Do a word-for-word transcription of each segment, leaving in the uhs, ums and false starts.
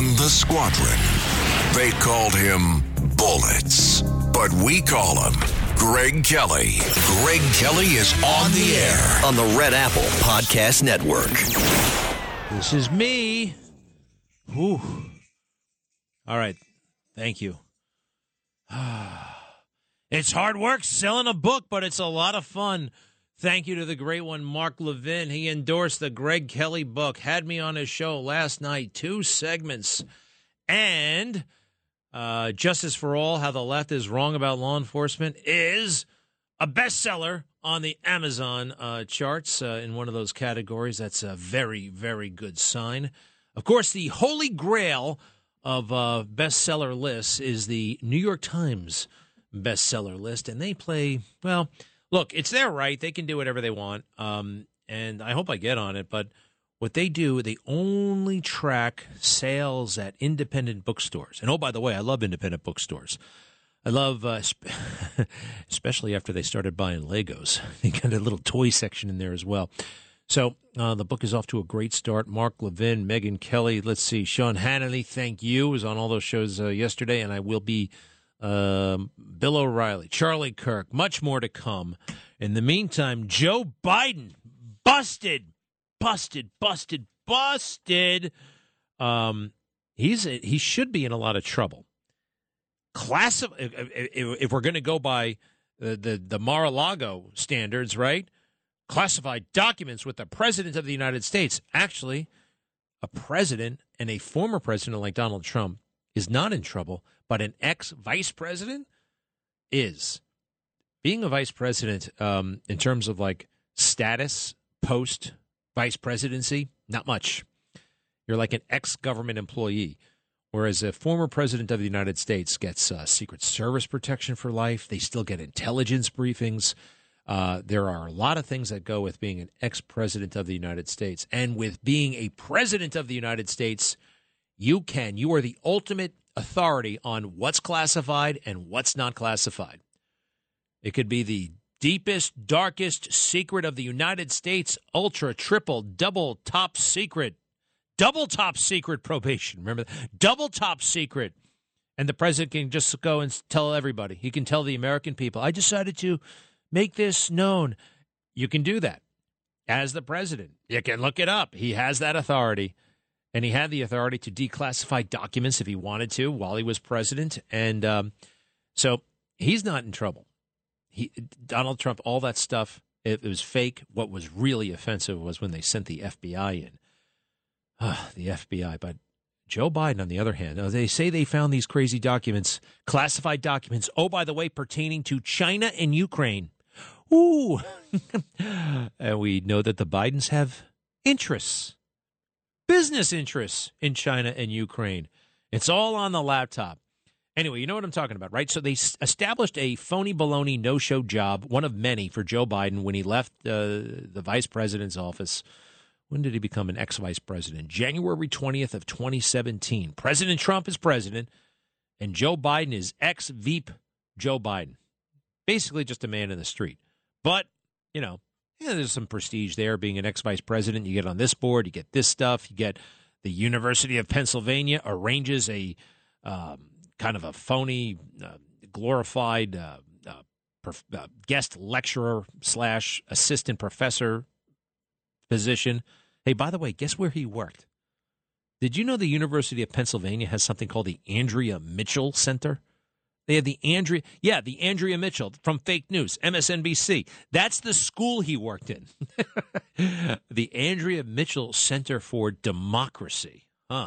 in the squadron. They called him Bullets, but we call him Greg Kelly. Greg Kelly is on the air on the Red Apple Podcast Network. This is me. Whew. All right. Thank you. It's hard work selling a book, but it's a lot of fun. Thank you to the great one, Mark Levin. He endorsed the Greg Kelly book, had me on his show last night, two segments. And uh, Justice for All, How the Left is Wrong About Law Enforcement, is a bestseller on the Amazon uh, charts uh, in one of those categories. That's a very, very good sign. Of course, the holy grail of uh, bestseller lists is the New York Times bestseller list, and they play, well, look, it's their right. They can do whatever they want, um, and I hope I get on it, but what they do, they only track sales at independent bookstores. And oh, by the way, I love independent bookstores. I love, uh, especially after they started buying Legos. They got a little toy section in there as well. So uh, the book is off to a great start. Mark Levin, Megyn Kelly, let's see, Sean Hannity, thank you, was on all those shows uh, yesterday, and I will be um, Bill O'Reilly, Charlie Kirk, much more to come. In the meantime, Joe Biden, busted, busted, busted, busted. Um, he's he should be in a lot of trouble. Class of, if, if, if we're going to go by the, the, the Mar-a-Lago standards, right? Classified documents with the president of the United States. Actually, a president and a former president like Donald Trump is not in trouble, but an ex-vice president is. Being a vice president, um, in terms of like status post-vice presidency, not much. You're like an ex-government employee. Whereas a former president of the United States gets uh, Secret Service protection for life. They still get intelligence briefings. Uh, there are a lot of things that go with being an ex-president of the United States. And with being a president of the United States, you can. You are the ultimate authority on what's classified and what's not classified. It could be the deepest, darkest secret of the United States, ultra, triple, double, top secret. Double top secret probation. Remember that? Double top secret. And the president can just go and tell everybody. He can tell the American people, I decided to make this known. You can do that as the president. You can look it up. He has that authority. And he had the authority to declassify documents if he wanted to while he was president. And um, so he's not in trouble. He, Donald Trump, all that stuff, it, it was fake. What was really offensive was when they sent the F B I in. Uh, the F B I. But Joe Biden, on the other hand, they say they found these crazy documents, classified documents, oh, by the way, pertaining to China and Ukraine. Ooh. And we know that the Bidens have interests, business interests in China and Ukraine. It's all on the laptop. Anyway, you know what I'm talking about, right? So they s- established a phony baloney no-show job, one of many for Joe Biden when he left uh, the vice president's office. When did he become an ex-vice president? January twentieth of twenty seventeen. President Trump is president, and Joe Biden is ex-Veep Joe Biden. Basically just a man in the street. But, you know, yeah, there's some prestige there. Being an ex-vice president, you get on this board, you get this stuff. You get the University of Pennsylvania arranges a um, kind of a phony, uh, glorified uh, uh, prof- uh, guest lecturer slash assistant professor position. Hey, by the way, guess where he worked? Did you know the University of Pennsylvania has something called the Andrea Mitchell Center? They had the Andrea, yeah, the Andrea Mitchell from Fake News, M S N B C. That's the school he worked in. The Andrea Mitchell Center for Democracy. Huh.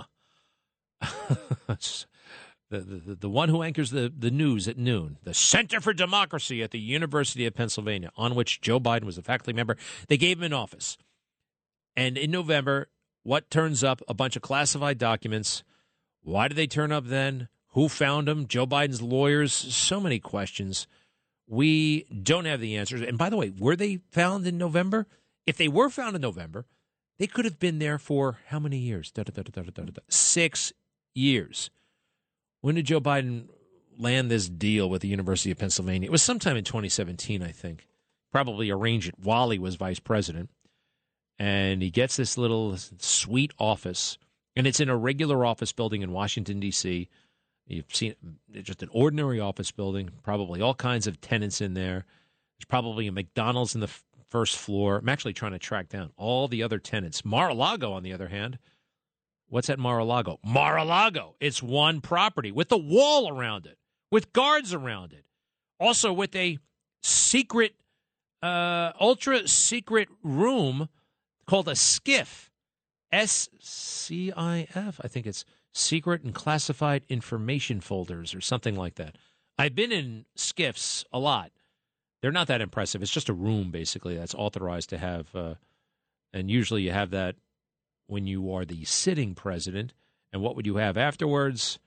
the, the, the one who anchors the, the news at noon. The Center for Democracy at the University of Pennsylvania, on which Joe Biden was a faculty member. They gave him an office. And in November, what turns up? A bunch of classified documents. Why did they turn up then? Who found them? Joe Biden's lawyers? So many questions. We don't have the answers. And by the way, were they found in November? If they were found in November, they could have been there for how many years? Da, da, da, da, da, da, da. Six years. When did Joe Biden land this deal with the University of Pennsylvania? It was sometime in twenty seventeen, I think. Probably arranged it while he was vice president. And he gets this little sweet office And it's in a regular office building in Washington, D C You've seen it's just an ordinary office building, probably all kinds of tenants in there. There's probably a McDonald's in the f- first floor. I'm actually trying to track down all the other tenants. Mar-a-Lago, on the other hand. What's at Mar-a-Lago? Mar-a-Lago. It's one property with a wall around it, with guards around it. Also with a secret, uh, ultra-secret room called a SCIF. S C I F. I think it's Secret and Classified Information Folders or something like that. I've been in SCIFs a lot. They're not that impressive. It's just a room, basically, that's authorized to have, uh, and usually you have that when you are the sitting president. And what would you have afterwards?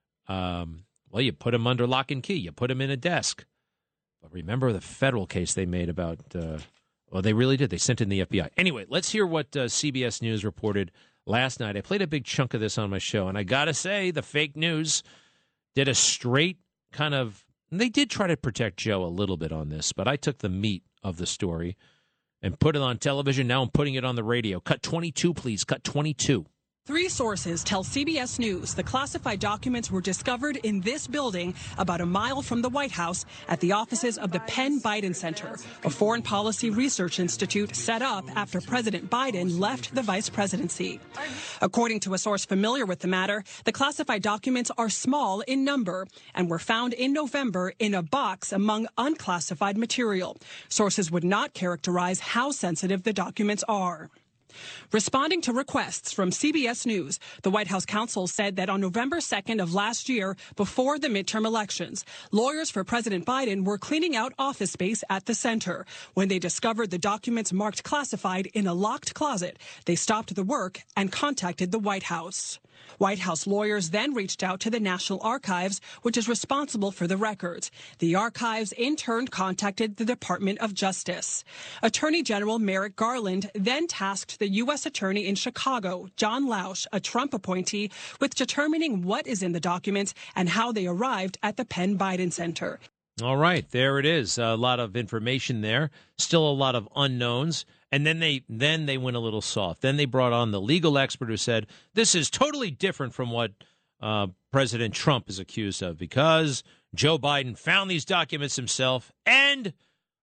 Um, well, you put them under lock and key. You put them in a desk. But remember the federal case they made about, uh, well, they really did. They sent in the F B I. Anyway, let's hear what uh, C B S News reported last night. I played a big chunk of this on my show, and I got to say, the fake news did a straight kind of, they did try to protect Joe a little bit on this, but I took the meat of the story and put it on television. Now I'm putting it on the radio. Cut twenty-two, please. Cut twenty-two. Three sources tell C B S News the classified documents were discovered in this building about a mile from the White House at the offices of the Penn Biden Center, a foreign policy research institute set up after President Biden left the vice presidency. According to a source familiar with the matter, the classified documents are small in number and were found in November in a box among unclassified material. Sources would not characterize how sensitive the documents are. Responding to requests from C B S News, the White House counsel said that on November second of last year, before the midterm elections, lawyers for President Biden were cleaning out office space at the center. When they discovered the documents marked classified in a locked closet, they stopped the work and contacted the White House. White House lawyers then reached out to the National Archives, which is responsible for the records. The archives in turn contacted the Department of Justice. Attorney General Merrick Garland then tasked the U S Attorney in Chicago, John Lausch, a Trump appointee, with determining what is in the documents and how they arrived at the Penn Biden Center. All right, there it is. A lot of information there. Still a lot of unknowns. And then they then they went a little soft. Then they brought on the legal expert who said, this is totally different from what uh, President Trump is accused of, because Joe Biden found these documents himself and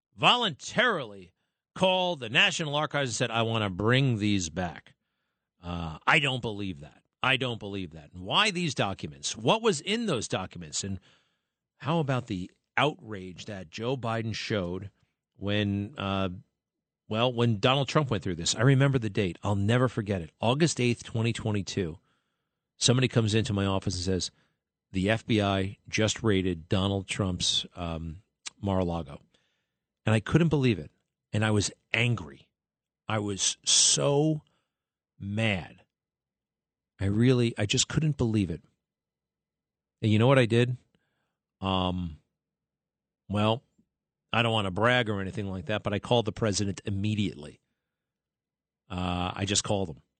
voluntarily called the National Archives and said, I want to bring these back. Uh, I don't believe that. I don't believe that. And why these documents? What was in those documents? And how about the outrage that Joe Biden showed when uh, Well, when Donald Trump went through this? I remember the date. I'll never forget it. August eighth, twenty twenty-two. Somebody comes into my office and says, the F B I just raided Donald Trump's um, Mar-a-Lago. And I couldn't believe it. And I was angry. I was so mad. I really, I just couldn't believe it. And you know what I did? Um, well, I don't want to brag or anything like that, but I called the president immediately. Uh, I just called him.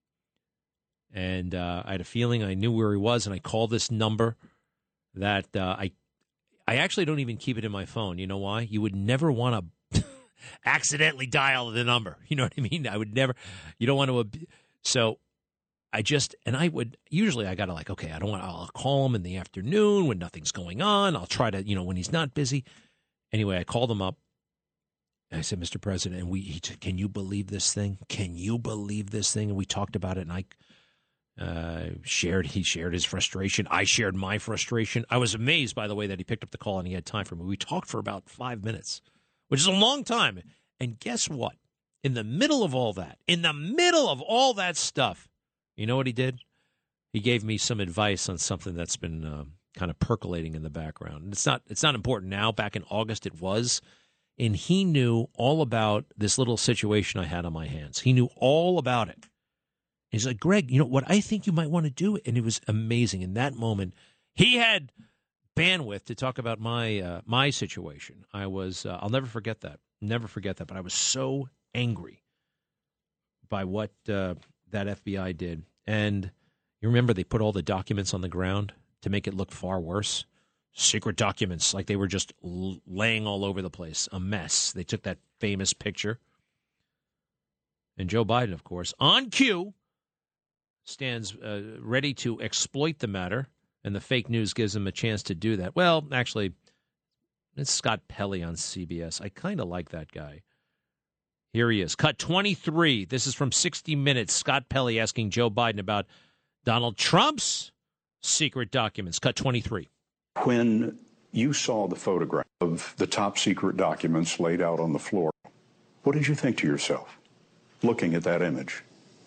And uh, I had a feeling I knew where he was, and I called this number that uh, I I actually don't even keep it in my phone. You know why? You would never want to accidentally dial the number. You know what I mean? I would never. You don't want to. Ab- so I just, and I would, usually I got to like, okay, I don't want, I'll call him in the afternoon when nothing's going on. I'll try to, you know, when he's not busy. Anyway, I called him up. And I said, Mister President, and we, he said, can you believe this thing? Can you believe this thing? And we talked about it, and I uh, shared, he shared his frustration. I shared my frustration. I was amazed, by the way, that he picked up the call and he had time for me. We talked for about five minutes, which is a long time. And guess what? In the middle of all that, in the middle of all that stuff, you know what he did? He gave me some advice on something that's been uh, kind of percolating in the background. And it's not, it's not important now. Back in August, it was. And he knew all about this little situation I had on my hands. He knew all about it. He's like, Greg, you know what I think you might want to do? And it was amazing. In that moment, he had bandwidth to talk about my uh, my situation. I was, uh, I'll never forget that. Never forget that. But I was so angry by what uh, that F B I did. And you remember they put all the documents on the ground to make it look far worse? Secret documents, like they were just l- laying all over the place. A mess. They took that famous picture. And Joe Biden, of course, on cue, stands uh, ready to exploit the matter, and the fake news gives him a chance to do that. Well, actually, it's Scott Pelley on C B S. I kind of like that guy. Here he is. Cut twenty-three. This is from sixty minutes. Scott Pelley asking Joe Biden about Donald Trump's secret documents. Cut twenty-three. When you saw the photograph of the top secret documents laid out on the floor, what did you think to yourself, looking at that image?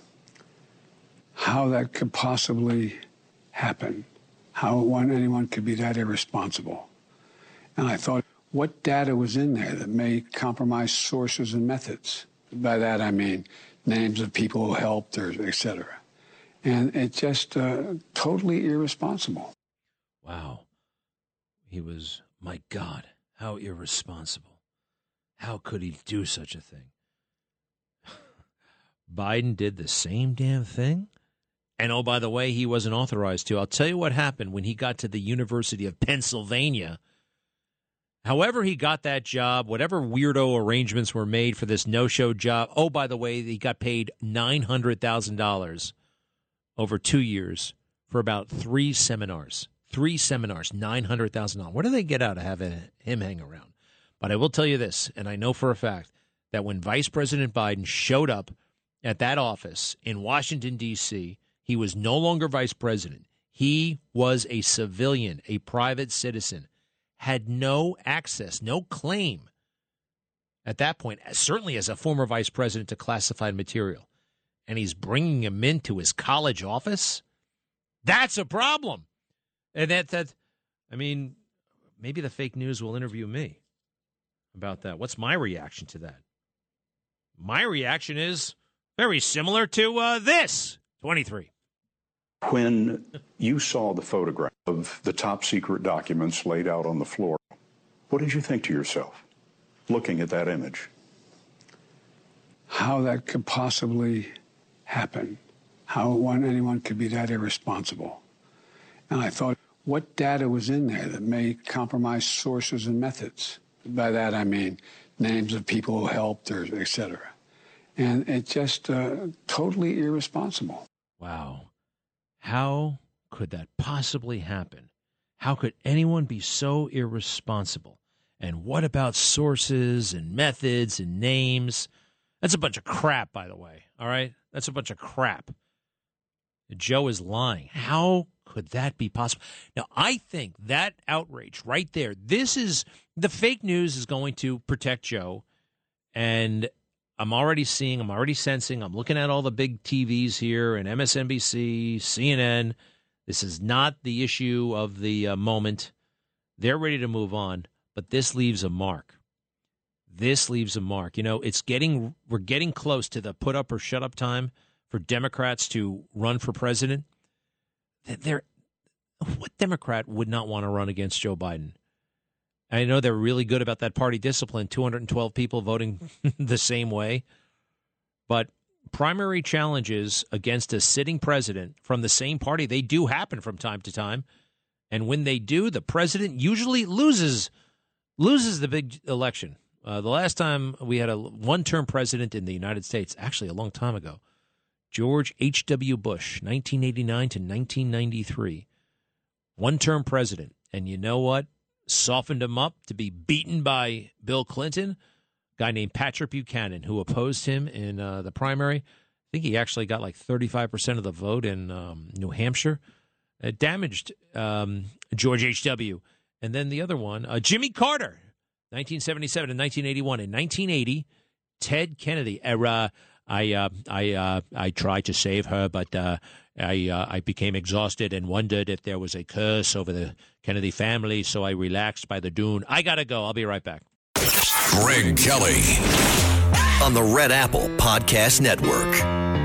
How that could possibly happen. How one, anyone could be that irresponsible. And I thought, what data was in there that may compromise sources and methods? By that I mean names of people who helped, or et cetera. And it's just uh, totally irresponsible. Wow. He was, my God, how irresponsible. How could he do such a thing? Biden did the same damn thing? And oh, by the way, he wasn't authorized to. I'll tell you what happened when he got to the University of Pennsylvania. However he got that job, whatever weirdo arrangements were made for this no-show job. Oh, by the way, he got paid nine hundred thousand dollars over two years for about three seminars. Three seminars, nine hundred thousand dollars. What do they get out of having him hang around? But I will tell you this, and I know for a fact, that when Vice President Biden showed up at that office in Washington, D C, he was no longer vice president. He was a civilian, a private citizen, had no access, no claim at that point, certainly as a former vice president, to classified material. And he's bringing him into his college office? That's a problem. And that, that, I mean, maybe the fake news will interview me about that. What's my reaction to that? My reaction is very similar to uh, this. twenty-three. When you saw the photograph of the top secret documents laid out on the floor, what did you think to yourself, looking at that image? How that could possibly happen. How one, anyone could be that irresponsible. And I thought, what data was in there that may compromise sources and methods? By that I mean names of people who helped, or et cetera. And it's just uh, totally irresponsible. Wow. How could that possibly happen? How could anyone be so irresponsible? And what about sources and methods and names? That's a bunch of crap, by the way. All right? That's a bunch of crap. Joe is lying. How could that be possible? Now, I think that outrage right there, this is the fake news is going to protect Joe. And I'm already seeing, I'm already sensing, I'm looking at all the big T Vs here and M S N B C, C N N. This is not the issue of the uh, moment. They're ready to move on, but this leaves a mark. This leaves a mark. You know, it's getting, we're getting close to the put up or shut up time for Democrats to run for president. They're, what Democrat would not want to run against Joe Biden? I know they're really good about that party discipline, two hundred twelve people voting the same way. But primary challenges against a sitting president from the same party, they do happen from time to time. And when they do, the president usually loses loses the big election. Uh, the last time we had a one-term president in the United States, actually a long time ago, George H W. Bush, nineteen eighty-nine to nineteen ninety-three. One-term president. And you know what? Softened him up to be beaten by Bill Clinton, a guy named Patrick Buchanan, who opposed him in uh, the primary. I think he actually got like thirty-five percent of the vote in um, New Hampshire. It damaged um, George H W. And then the other one, uh, Jimmy Carter, nineteen seventy-seven and nineteen eighty-one. In nineteen eighty, Ted Kennedy. Uh, I uh, I uh, I tried to save her, but uh, I uh, I became exhausted and wondered if there was a curse over the Kennedy family, so I relaxed by the dune. I gotta go. I'll be right back. Greg Kelly on the Red Apple Podcast Network.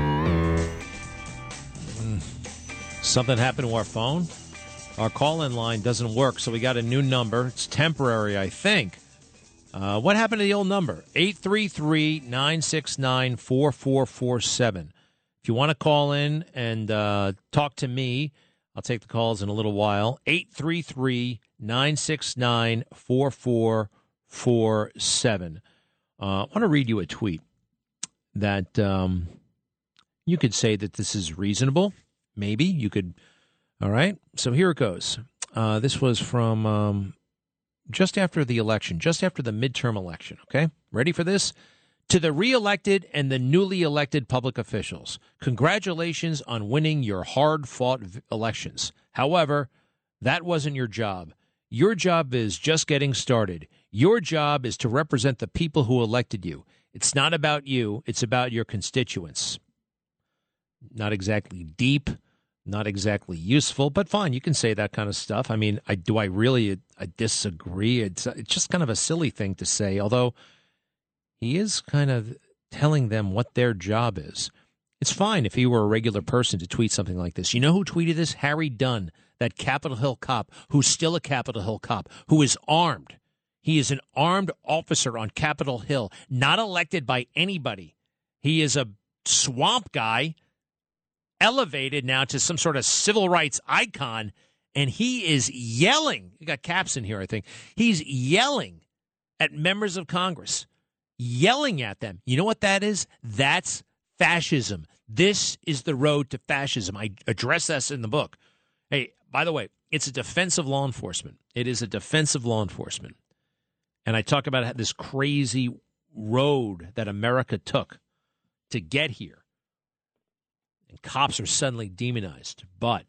Mm. Something happened to our phone. Our call-in line doesn't work, so we got a new number. It's temporary, I think. Uh, what happened to the old number? eight three three, nine six nine, four four four seven. If you want to call in and uh, talk to me, I'll take the calls in a little while. eight three three, nine six nine, four four four seven. Uh, I want to read you a tweet that um, you could say that this is reasonable. Maybe you could. All right. So here it goes. Uh, this was from um, just after the election, just after the midterm election. Okay. Ready for this? To the reelected and the newly elected public officials, congratulations on winning your hard-fought v- elections. However, that wasn't your job. Your job is just getting started. Your job is to represent the people who elected you. It's not about you. It's about your constituents. Not exactly deep, not exactly useful, but fine. You can say that kind of stuff. I mean, I do I really I disagree? It's, it's just kind of a silly thing to say, although he is kind of telling them what their job is. It's fine if he were a regular person to tweet something like this. You know who tweeted this? Harry Dunn, that Capitol Hill cop, who's still a Capitol Hill cop, who is armed. He is an armed officer on Capitol Hill, not elected by anybody. He is a swamp guy, elevated now to some sort of civil rights icon, and he is yelling. You got caps in here, I think. He's yelling at members of Congress. Yelling at them. You know what that is? That's fascism. This is the road to fascism. I address this in the book. Hey, by the way, it's a defense of law enforcement. It is a defense of law enforcement. And I talk about this crazy road that America took to get here. And cops are suddenly demonized. But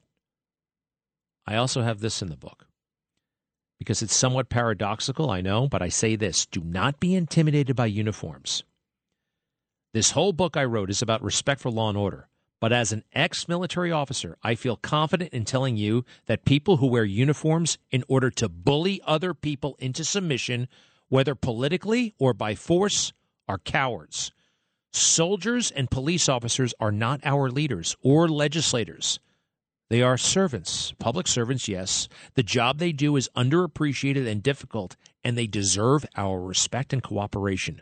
I also have this in the book. Because it's somewhat paradoxical, I know, but I say this. Do not be intimidated by uniforms. This whole book I wrote is about respect for law and order. But as an ex-military officer, I feel confident in telling you that people who wear uniforms in order to bully other people into submission, whether politically or by force, are cowards. Soldiers and police officers are not our leaders or legislators. They are servants, public servants, yes. The job they do is underappreciated and difficult, and they deserve our respect and cooperation.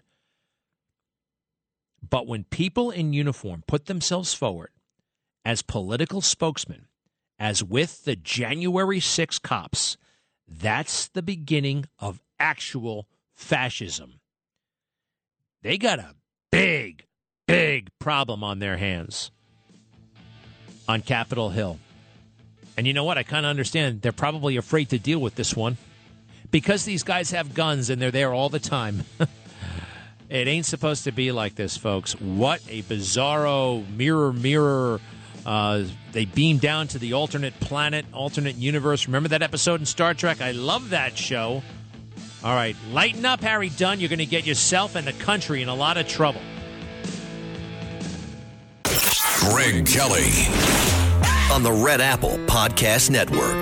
But when people in uniform put themselves forward as political spokesmen, as with the January sixth cops, that's the beginning of actual fascism. They got a big, big problem on their hands on Capitol Hill. And you know what? I kind of understand. They're probably afraid to deal with this one because these guys have guns and they're there all the time. It ain't supposed to be like this, folks. What a bizarro mirror, mirror. Uh, they beam down to the alternate planet, alternate universe. Remember that episode in Star Trek? I love that show. All right, lighten up, Harry Dunn. You're going to get yourself and the country in a lot of trouble. Greg Kelly on the Red Apple Podcast Network.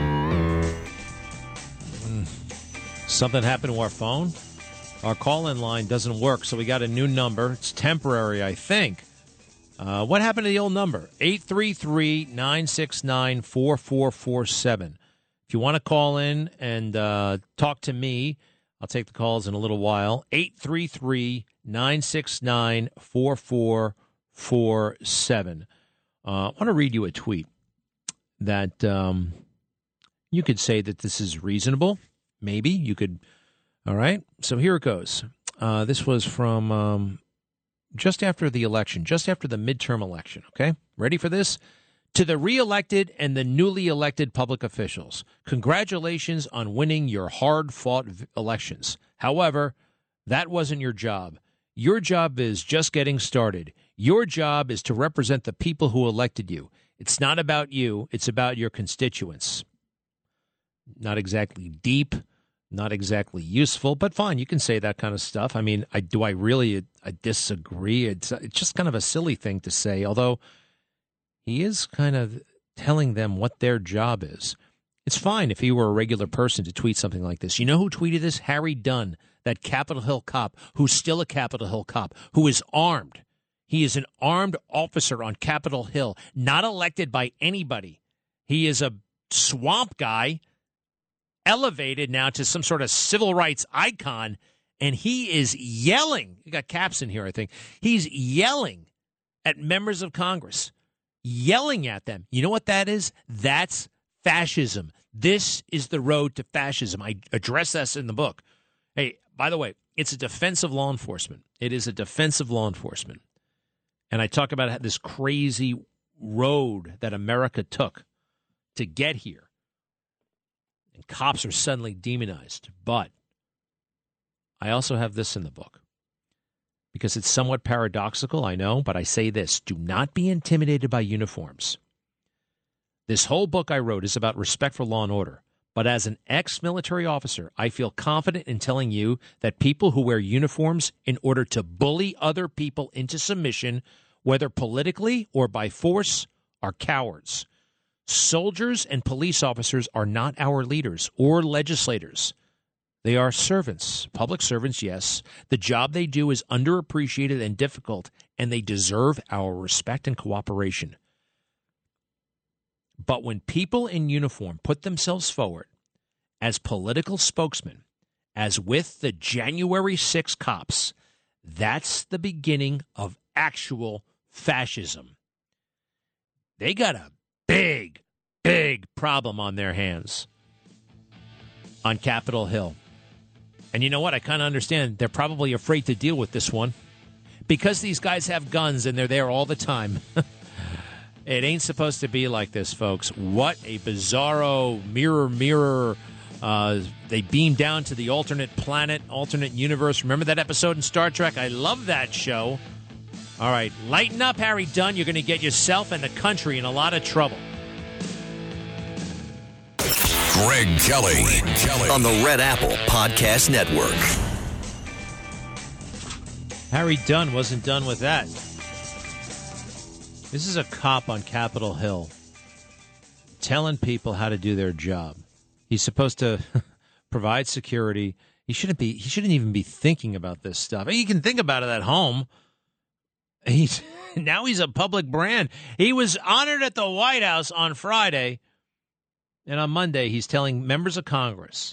Mm. Something happened to our phone? Our call-in line doesn't work, so we got a new number. It's temporary, I think. Uh, what happened to the old number? eight three three, nine six nine, four four four seven. If you want to call in and uh, talk to me, I'll take the calls in a little while. eight three three, nine six nine, four four four seven. Uh, I want to read you a tweet that um, you could say that this is reasonable. Maybe you could. All right. So here it goes. Uh, this was from um, just after the election, just after the midterm election. Okay. Ready for this? To the reelected and the newly elected public officials, congratulations on winning your hard-fought v- elections. However, that wasn't your job. Your job is just getting started. Your job is to represent the people who elected you. It's not about you. It's about your constituents. Not exactly deep, not exactly useful, but fine. You can say that kind of stuff. I mean, I do I really I disagree? It's, it's just kind of a silly thing to say, although he is kind of telling them what their job is. It's fine if he were a regular person to tweet something like this. You know who tweeted this? Harry Dunn, that Capitol Hill cop, who's still a Capitol Hill cop, who is armed. He is an armed officer on Capitol Hill, not elected by anybody. He is a swamp guy, elevated now to some sort of civil rights icon, and he is yelling. You got caps in here, I think. He's yelling at members of Congress, yelling at them. You know what that is? That's fascism. This is the road to fascism. I address this in the book. Hey, by the way, it's a defense of law enforcement. It is a defense of law enforcement. And I talk about this crazy road that America took to get here. And cops are suddenly demonized. But I also have this in the book. Because it's somewhat paradoxical, I know, but I say this. Do not be intimidated by uniforms. This whole book I wrote is about respect for law and order. But as an ex-military officer, I feel confident in telling you that people who wear uniforms in order to bully other people into submission, whether politically or by force, are cowards. Soldiers and police officers are not our leaders or legislators. They are servants, public servants, yes. The job they do is underappreciated and difficult, and they deserve our respect and cooperation. But when people in uniform put themselves forward as political spokesmen, as with the January sixth cops, that's the beginning of actual fascism. They got a big, big problem on their hands on Capitol Hill. And you know what? I kind of understand. They're probably afraid to deal with this one because these guys have guns and they're there all the time. It ain't supposed to be like this, folks. What a bizarro mirror, mirror. Uh, they beam down to the alternate planet, alternate universe. Remember that episode in Star Trek? I love that show. All right, lighten up, Harry Dunn. You're going to get yourself and the country in a lot of trouble. Greg Kelly, Greg Kelly on the Red Apple Podcast Network. Harry Dunn wasn't done with that. This is a cop on Capitol Hill telling people how to do their job. He's supposed to provide security. He shouldn't be. He shouldn't even be thinking about this stuff. He can think about it at home. He's now he's a public brand. He was honored at the White House on Friday, and on Monday he's telling members of Congress,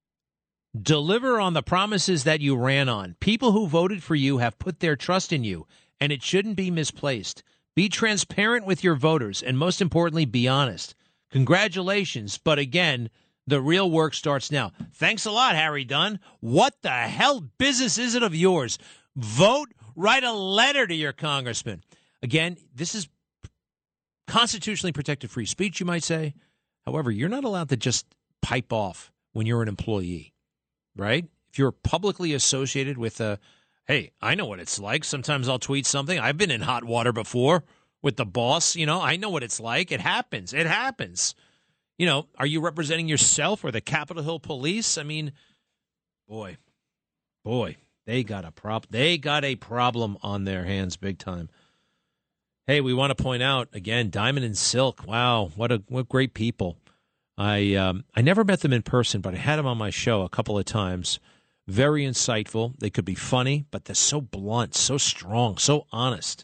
deliver on the promises that you ran on. People who voted for you have put their trust in you, and it shouldn't be misplaced. Be transparent with your voters, and most importantly, be honest. Congratulations, but again, the real work starts now. Thanks a lot, Harry Dunn. What the hell business is it of yours? Vote, write a letter to your congressman. Again, this is constitutionally protected free speech, you might say. However, you're not allowed to just pipe off when you're an employee, right? If you're publicly associated with a hey, I know what it's like. Sometimes I'll tweet something. I've been in hot water before with the boss. You know, I know what it's like. It happens. It happens. You know, are you representing yourself or the Capitol Hill Police? I mean, boy, boy, they got a prop. They got a problem on their hands big time. Hey, we want to point out, again, Diamond and Silk. Wow, what a what great people. I um, I never met them in person, but I had them on my show a couple of times. Very insightful. They could be funny, but they're so blunt, so strong, so honest.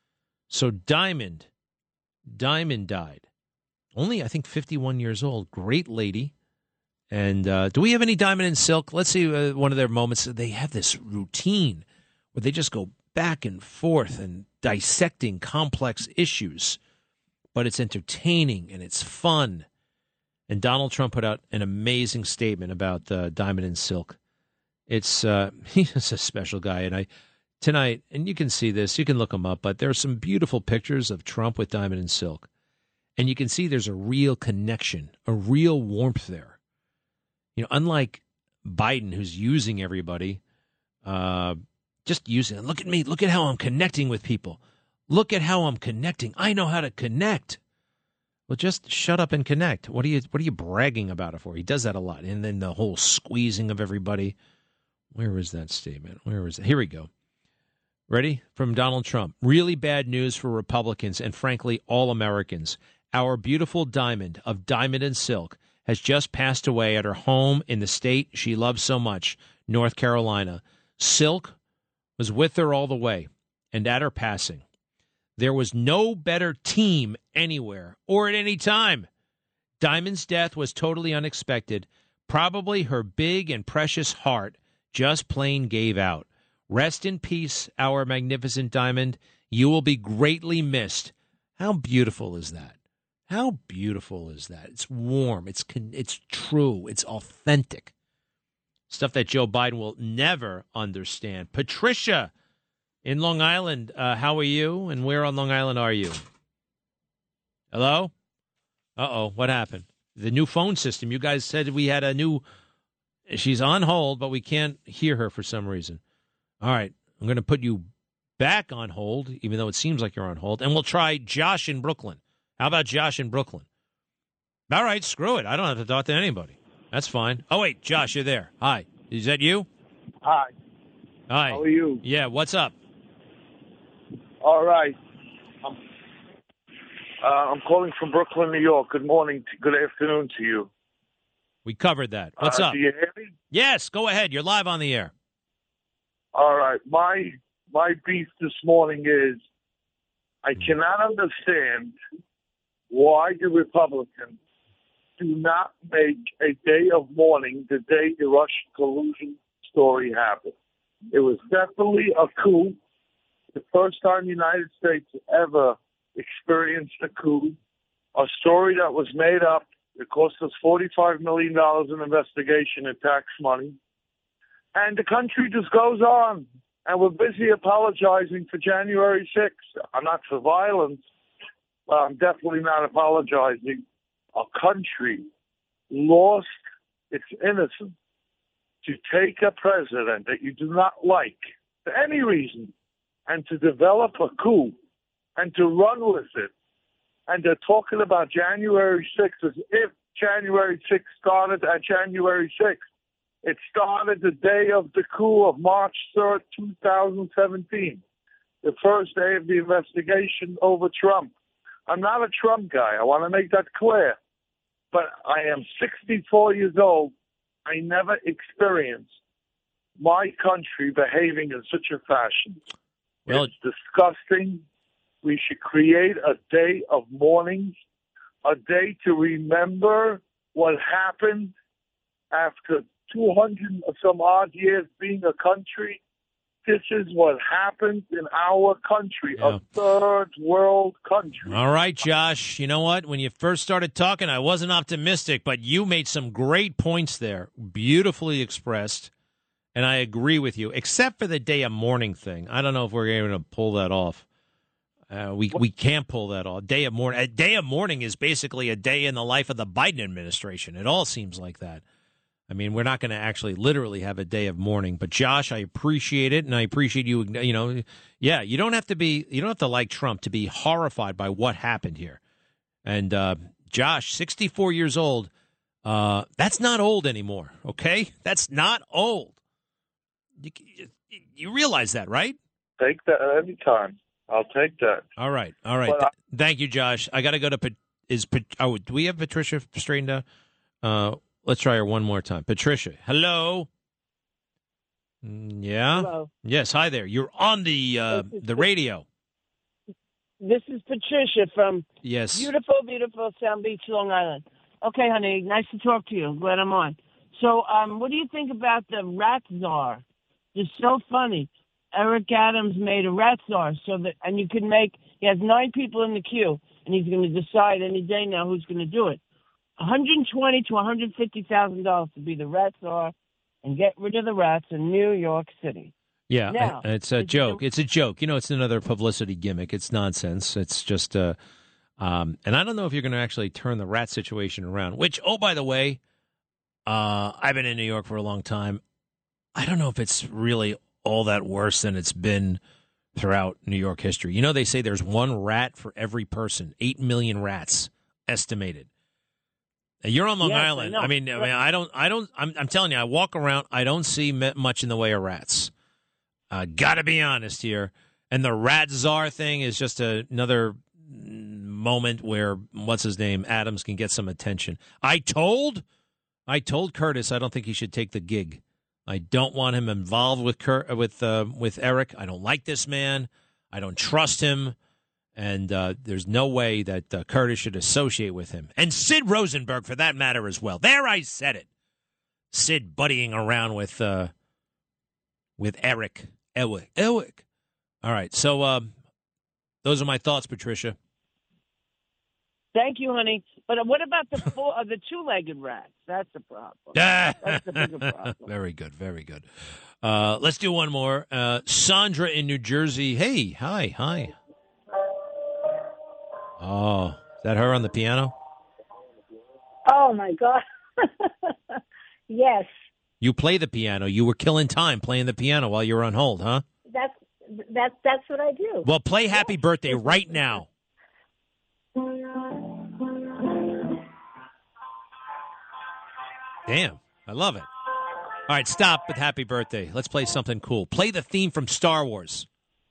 So Diamond, Diamond died. Only, I think, fifty-one years old. Great lady. And uh, do we have any Diamond and Silk? Let's see uh, one of their moments. They have this routine where they just go back and forth and dissecting complex issues. But it's entertaining and it's fun. And Donald Trump put out an amazing statement about uh, Diamond and Silk. It's uh, he's a special guy, and I tonight, and you can see this, you can look him up, but there are some beautiful pictures of Trump with Diamond and Silk, and you can see there's a real connection, a real warmth there. You know, unlike Biden, who's using everybody, uh, just using it. Look at me, look at how I'm connecting with people. Look at how I'm connecting. I know how to connect. Well, just shut up and connect. What are you What are you bragging about it for? He does that a lot, and then the whole squeezing of everybody. Where was that statement? Where was it? Here we go. Ready? From Donald Trump. Really bad news for Republicans and, frankly, all Americans. Our beautiful Diamond of Diamond and Silk has just passed away at her home in the state she loves so much, North Carolina. Silk was with her all the way, and at her passing, there was no better team anywhere or at any time. Diamond's death was totally unexpected. Probably her big and precious heart just plain gave out. Rest in peace, our magnificent Diamond. You will be greatly missed. How beautiful is that? How beautiful is that? It's warm. It's it's true. It's authentic. Stuff that Joe Biden will never understand. Patricia in Long Island, uh, how are you? And where on Long Island are you? Hello? Uh-oh, what happened? The new phone system. You guys said we had a new... She's on hold, but we can't hear her for some reason. All right, I'm going to put you back on hold, even though it seems like you're on hold, and we'll try Josh in Brooklyn. How about Josh in Brooklyn? All right, screw it. I don't have to talk to anybody. That's fine. Oh, wait, Josh, you're there. Hi. Is that you? Hi. Hi. How are you? Yeah, what's up? All right. I'm, uh, I'm calling from Brooklyn, New York. Good morning. To, good afternoon to you. We covered that. What's uh, up? Do you hear me? Yes, go ahead. You're live on the air. All right. My my beef this morning is I cannot understand why the Republicans do not make a day of mourning the day the Russian collusion story happened. It was definitely a coup. The first time the United States ever experienced a coup, a story that was made up. It cost us forty-five million dollars in investigation and tax money. And the country just goes on. And we're busy apologizing for January sixth. I'm not for violence, but I'm definitely not apologizing. A country lost its innocence to take a president that you do not like for any reason and to develop a coup and to run with it. And they're talking about January sixth as if January sixth started at January sixth. It started the day of the coup of March third, two thousand seventeen, the first day of the investigation over Trump. I'm not a Trump guy. I want to make that clear. But I am sixty-four years old. I never experienced my country behaving in such a fashion. Well, it's disgusting. We should create a day of mourning, a day to remember what happened after two hundred or some odd years being a country. This is what happened in our country, yeah. A third world country. All right, Josh. You know what? When you first started talking, I wasn't optimistic, but you made some great points there, beautifully expressed, and I agree with you, except for the day of mourning thing. I don't know if we're able to pull that off. Uh, we we can't pull that off. Day of mourning. A day of mourning is basically a day in the life of the Biden administration. It all seems like that. I mean, we're not going to actually literally have a day of mourning. But Josh, I appreciate it, and I appreciate you. You know, yeah, you don't have to be. You don't have to like Trump to be horrified by what happened here. And uh, Josh, sixty-four years old. Uh, that's not old anymore. Okay, that's not old. You, you realize that, right? Take that anytime. I'll take that. All right. All right. Th- thank you, Josh. I got to go to is oh, do we have Patricia straightened out? Uh, let's try her one more time. Patricia, hello. Yeah. Hello. Yes. Hi there. You're on the uh, the radio. This is Patricia from yes. beautiful, beautiful Sound Beach, Long Island. Okay, honey. Nice to talk to you. I'm glad I'm on. So, um, what do you think about the rat czar? It's so funny. Eric Adams made a rat czar, so that, and you can make, he has nine people in the queue, and he's going to decide any day now who's going to do it. one hundred twenty thousand to one hundred fifty thousand dollars to be the rat czar and get rid of the rats in New York City. Yeah, now, I, it's a joke. It's a joke. You know, it's another publicity gimmick. It's nonsense. It's just, uh, um, and I don't know if you're going to actually turn the rat situation around, which, oh, by the way, uh, I've been in New York for a long time. I don't know if it's really all that worse than it's been throughout New York history. You know, they say there's one rat for every person, eight million rats estimated. Now, you're on Long yes, Island. I, I mean, I mean, I don't, I don't, I'm, I'm telling you, I walk around, I don't see much in the way of rats. Uh, gotta be honest here. And the rat czar thing is just a, another moment where, what's his name, Adams can get some attention. I told, I told Curtis I don't think he should take the gig. I don't want him involved with Kurt, with uh, with Eric. I don't like this man. I don't trust him. And uh, there's no way that uh, Curtis should associate with him. And Sid Rosenberg, for that matter, as well. There, I said it. Sid buddying around with uh, with Eric. Eric. Eric. All right. So um, those are my thoughts, Patricia. Thank you, honey. But what about the full, uh, the two-legged rats? That's the problem. That's the bigger problem. Very good. Very good. Uh, let's do one more. Uh, Sandra in New Jersey. Hey. Hi. Hi. Oh, that her on the piano? Oh, my God. Yes. You play the piano. You were killing time playing the piano while you were on hold, huh? That's that's that's what I do. Well, play Happy Birthday right now. Damn, I love it. All right, stop with Happy Birthday. Let's play something cool. Play the theme from Star Wars.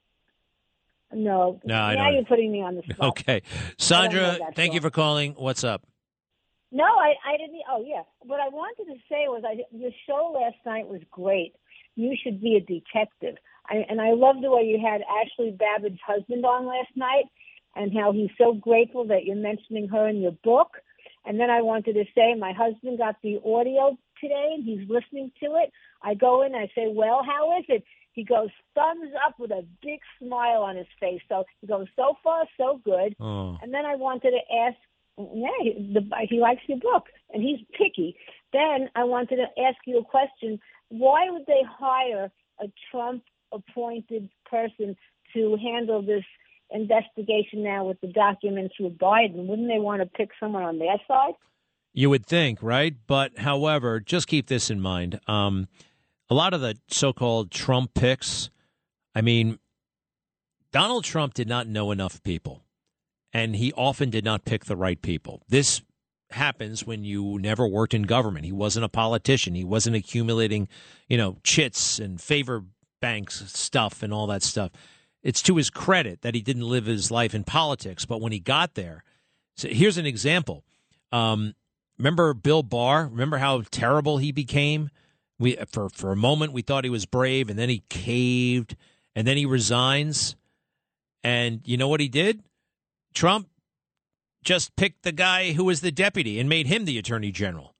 No, no, I now don't. You're putting me on the spot. Okay, Sandra, thank song. you for calling. What's up? No, I, I didn't. Oh, yeah. What I wanted to say was, I, your show last night was great. You should be a detective. I, and I love the way you had Ashley Babbitt's husband on last night, and how he's so grateful that you're mentioning her in your book. And then I wanted to say, my husband got the audio today, and he's listening to it. I go in, and I say, well, how is it? He goes, thumbs up with a big smile on his face. So he goes, so far, so good. Oh. And then I wanted to ask, yeah, he, the, he likes your book, and he's picky. Then I wanted to ask you a question. Why would they hire a Trump-appointed person to handle this investigation now with the documents with Biden? Wouldn't they want to pick someone on their side? You would think, right? But, however, just keep this in mind. Um, a lot of the so-called Trump picks, I mean, Donald Trump did not know enough people. And he often did not pick the right people. This happens when you never worked in government. He wasn't a politician. He wasn't accumulating, you know, chits and favor banks stuff and all that stuff. It's to his credit that he didn't live his life in politics. But when he got there, so here's an example. Um, remember Bill Barr? Remember how terrible he became? We for, for a moment, we thought he was brave, and then he caved, and then he resigns. And you know what he did? Trump just picked the guy who was the deputy and made him the attorney general.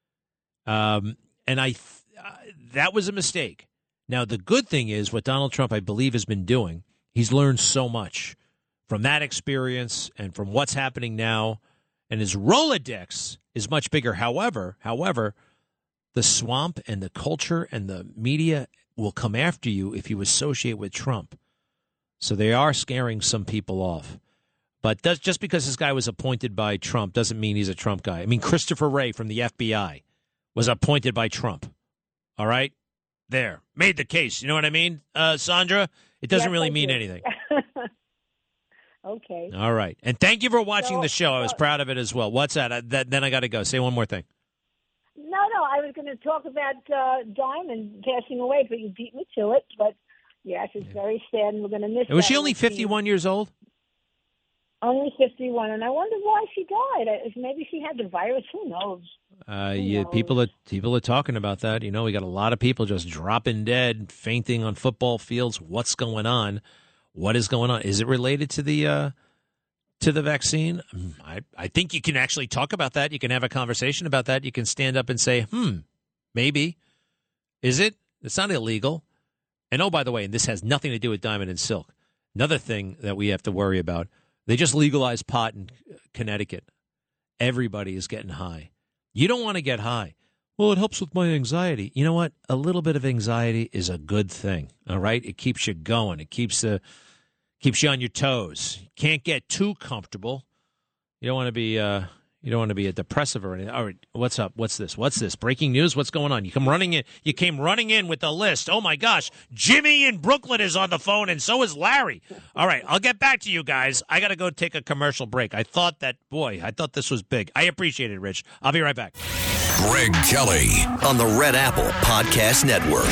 Um, and I th- uh, that was a mistake. Now, the good thing is what Donald Trump, I believe, has been doing. He's learned so much from that experience and from what's happening now. And his Rolodex is much bigger. However, however, the swamp and the culture and the media will come after you if you associate with Trump. So they are scaring some people off. But does, just because this guy was appointed by Trump doesn't mean he's a Trump guy. I mean, Christopher Wray from the F B I was appointed by Trump. All right? There. Made the case. You know what I mean, uh, Sandra? It doesn't Yes, really I mean do. anything. Okay. All right. And thank you for watching So- the show. I was so- proud of it as well. What's that? I, that then I got to go. Say one more thing. No, no, I was going to talk about uh, Diamond passing away, but you beat me to it. But, yes, it's very sad, and we're going to miss And was that she only when she- fifty-one years old? Only fifty-one, and I wonder why she died. Uh, Maybe she had the virus. Who knows? Uh, Who yeah, knows? people are people are talking about that. You know, we got a lot of people just dropping dead, fainting on football fields. What's going on? What is going on? Is it related to the uh, to the vaccine? I I think you can actually talk about that. You can have a conversation about that. You can stand up and say, "Hmm, maybe." Is it? It's not illegal. And oh, by the way, and this has nothing to do with Diamond and Silk. Another thing that we have to worry about. They just legalized pot in Connecticut. Everybody is getting high. You don't want to get high. Well, it helps with my anxiety. You know what? A little bit of anxiety is a good thing. All right? It keeps you going. It keeps the keeps you on your toes. You can't get too comfortable. You don't want to be uh, you don't want to be a depressive or anything. All right, what's up? What's this? What's this? Breaking news? What's going on? You come running in. You came running in with the list. Oh my gosh, Jimmy in Brooklyn is on the phone, and so is Larry. All right, I'll get back to you guys. I got to go take a commercial break. I thought that, boy, I thought this was big. I appreciate it, Rich. I'll be right back. Greg Kelly on the Red Apple Podcast Network.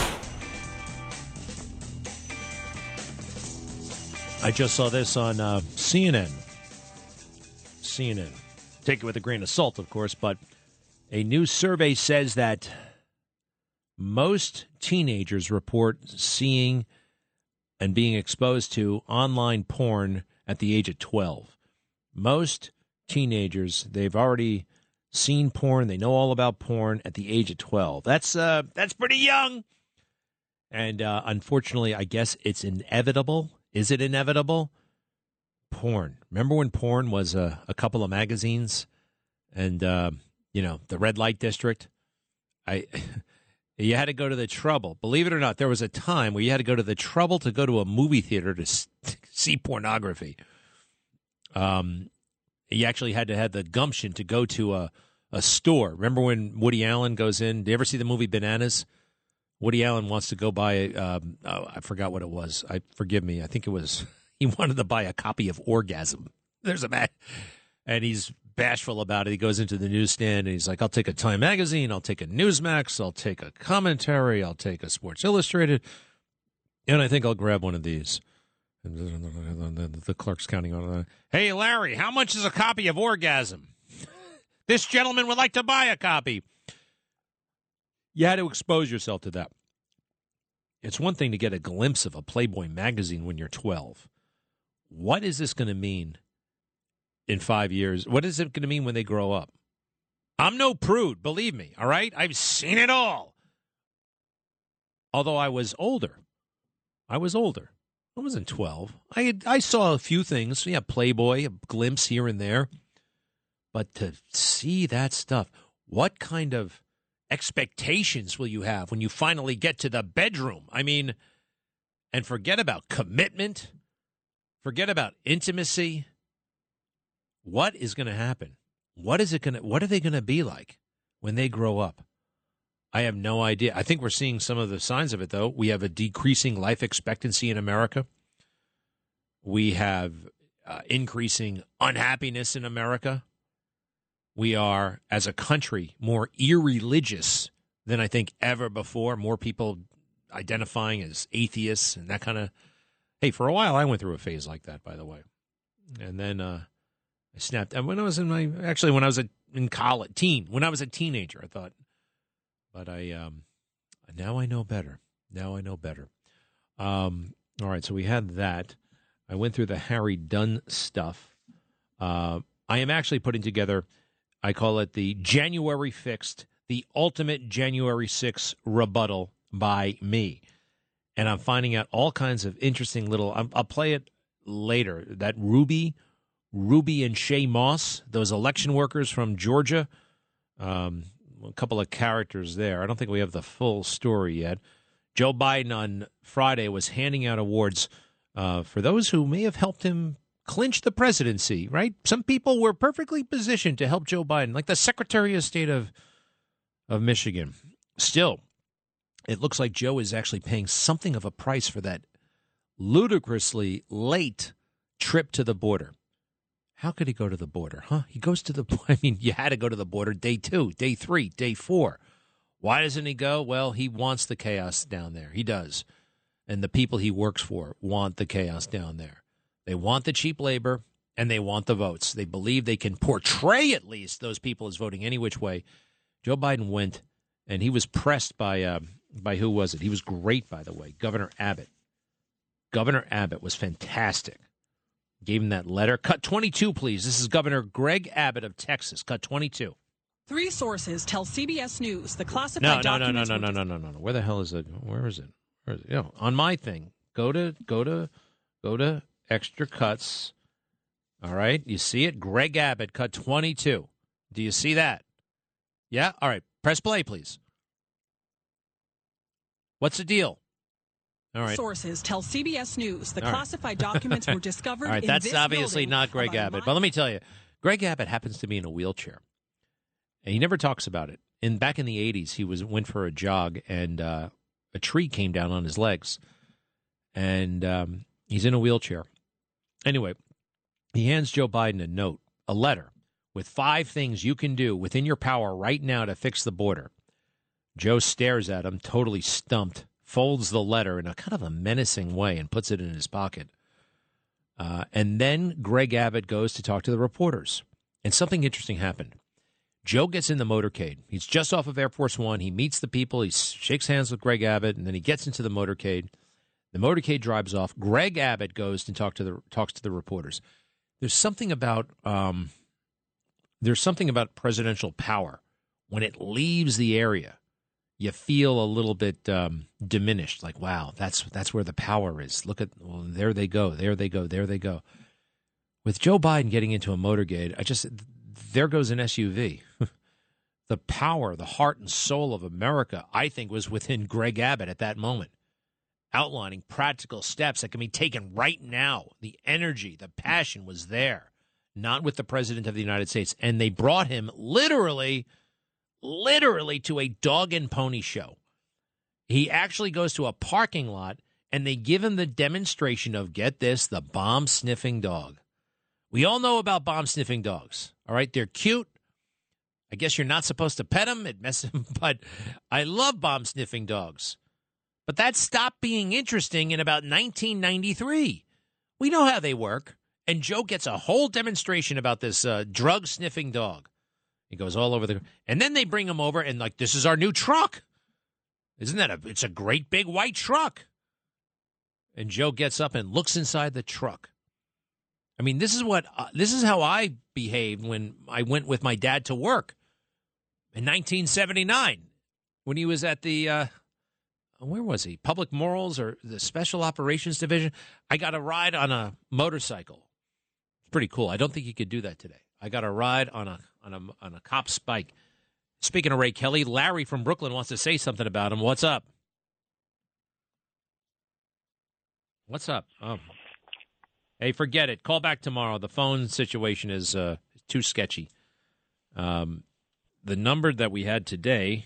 I just saw this on uh, C N N. C N N. Take it with a grain of salt, of course, but a new survey says that most teenagers report seeing and being exposed to online porn at the age of twelve. Most teenagers, they've already seen porn, they know all about porn at the age of twelve. That's uh, that's pretty young. And uh, unfortunately, I guess it's inevitable. Is it inevitable? Porn. Remember when porn was a, a couple of magazines and, uh, you know, the red light district? I, you had to go to the trouble. Believe it or not, there was a time where you had to go to the trouble to go to a movie theater to s- see pornography. Um, he actually had to have the gumption to go to a, a store. Remember when Woody Allen goes in? Do you ever see the movie Bananas? Woody Allen wants to go buy, um, oh, I forgot what it was. I Forgive me. I think it was, he wanted to buy a copy of Orgasm. There's a man. And he's bashful about it. He goes into the newsstand and he's like, I'll take a Time magazine. I'll take a Newsmax. I'll take a commentary. I'll take a Sports Illustrated. And I think I'll grab one of these. And the clerk's counting on it. Hey, Larry, how much is a copy of Orgasm? This gentleman would like to buy a copy. You had to expose yourself to that. It's one thing to get a glimpse of a Playboy magazine when you're twelve. What is this going to mean in five years? What is it going to mean when they grow up? I'm no prude, believe me, all right? I've seen it all. Although I was older. I was older. I wasn't twelve. I had, I saw a few things. Yeah, Playboy, a glimpse here and there. But to see that stuff, what kind of expectations will you have when you finally get to the bedroom? I mean, and forget about commitment. Forget about intimacy. What is going to happen? What is it going to, what are they going to be like when they grow up? I have no idea. I think we're seeing some of the signs of it, though. We have a decreasing life expectancy in America. We have uh, increasing unhappiness in America. We are, as a country, more irreligious than I think ever before. More people identifying as atheists and that kind of. Hey, for a while, I went through a phase like that, by the way. And then uh, I snapped. And when I was in my, actually, when I was a, in college, teen, when I was a teenager, I thought, but I, um, now I know better. Now I know better. Um, all right, so we had that. I went through the Harry Dunn stuff. Uh, I am actually putting together, I call it the January Fixed, the ultimate January sixth rebuttal by me. And I'm finding out all kinds of interesting little, I'll, I'll play it later, that Ruby, Ruby and Shay Moss, those election workers from Georgia, um, a couple of characters there. I don't think we have the full story yet. Joe Biden on Friday was handing out awards uh, for those who may have helped him clinch the presidency, right? Some people were perfectly positioned to help Joe Biden, like the Secretary of State of of Michigan. Still, it looks like Joe is actually paying something of a price for that ludicrously late trip to the border. How could he go to the border, huh? He goes to the, I mean, you had to go to the border day two, day three, day four. Why doesn't he go? Well, he wants the chaos down there. He does. And the people he works for want the chaos down there. They want the cheap labor, and they want the votes. They believe they can portray, at least, those people as voting any which way. Joe Biden went, and he was pressed by, uh, by who was it? He was great, by the way, Governor Abbott. Governor Abbott was fantastic. Gave him that letter. Cut twenty-two, please. This is Governor Greg Abbott of Texas. Cut twenty-two. Three sources tell C B S News the classified no, no, documents. No, no, no, no, no, no, no, no. Where the hell is it? Where is it? Where is it? You know, on my thing. Go to, go to, go to extra cuts. All right. You see it? Greg Abbott, cut twenty-two. Do you see that? Yeah? All right. Press play, please. What's the deal? All right. Sources tell C B S News the All classified right. documents were discovered. All right, in that's this obviously not Greg Abbott. But let me tell you, Greg Abbott happens to be in a wheelchair, and he never talks about it. In back in the eighties, he was went for a jog, and uh, a tree came down on his legs, and um, he's in a wheelchair. Anyway, he hands Joe Biden a note, a letter, with five things you can do within your power right now to fix the border. Joe stares at him, totally stumped. Folds the letter in a kind of a menacing way and puts it in his pocket. Uh, and then Greg Abbott goes to talk to the reporters. And something interesting happened. Joe gets in the motorcade. He's just off of Air Force One. He meets the people. He shakes hands with Greg Abbott, and then he gets into the motorcade. The motorcade drives off. Greg Abbott goes to talk to the talks to the reporters. There's something about um, there's something about presidential power when it leaves the area. You feel a little bit um, diminished, like, wow, that's that's where the power is. Look at, well, there they go, there they go, there they go. With Joe Biden getting into a motorcade, I just, there goes an S U V. The power, the heart and soul of America, I think, was within Greg Abbott at that moment, outlining practical steps that can be taken right now. The energy, the passion was there. not with the President of the United States. And they brought him literally, literally to a dog and pony show. He actually goes to a parking lot, and they give him the demonstration of, get this, the bomb-sniffing dog. We all know about bomb-sniffing dogs, all right? They're cute. I guess you're not supposed to pet them. It messes them, but I love bomb-sniffing dogs. But that stopped being interesting in about nineteen ninety-three. We know how they work. And Joe gets a whole demonstration about this uh, drug-sniffing dog. He goes all over the... And then they bring him over and, like, this is our new truck. Isn't that a... It's a great big white truck. And Joe gets up and looks inside the truck. I mean, this is what... Uh, this is how I behaved when I went with my dad to work in nineteen seventy-nine when he was at the... Uh, where was he? Public Morals or the Special Operations Division. I got a ride on a motorcycle. Pretty cool. I don't think you could do that today. I got a ride on a on a on a cop's bike. Speaking of Ray Kelly, Larry from Brooklyn wants to say something about him. What's up? What's up? Oh. Hey, forget it. Call back tomorrow. The phone situation is uh, too sketchy. Um, the number that we had today.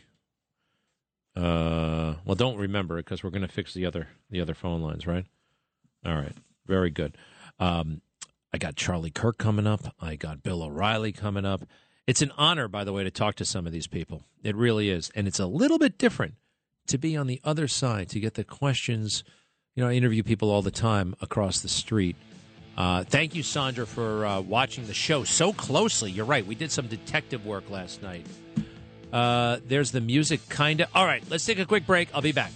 Uh, well, don't remember it because we're going to fix the other the other phone lines, right? All right, very good. Um, I got Charlie Kirk coming up. I got Bill O'Reilly coming up. It's an honor, by the way, to talk to some of these people. It really is, and it's a little bit different to be on the other side to get the questions. You know, I interview people all the time across the street. Uh, thank you, Sandra, for uh, watching the show so closely. You're right. We did some detective work last night. Uh, there's the music, kind of. All right, let's take a quick break. I'll be back.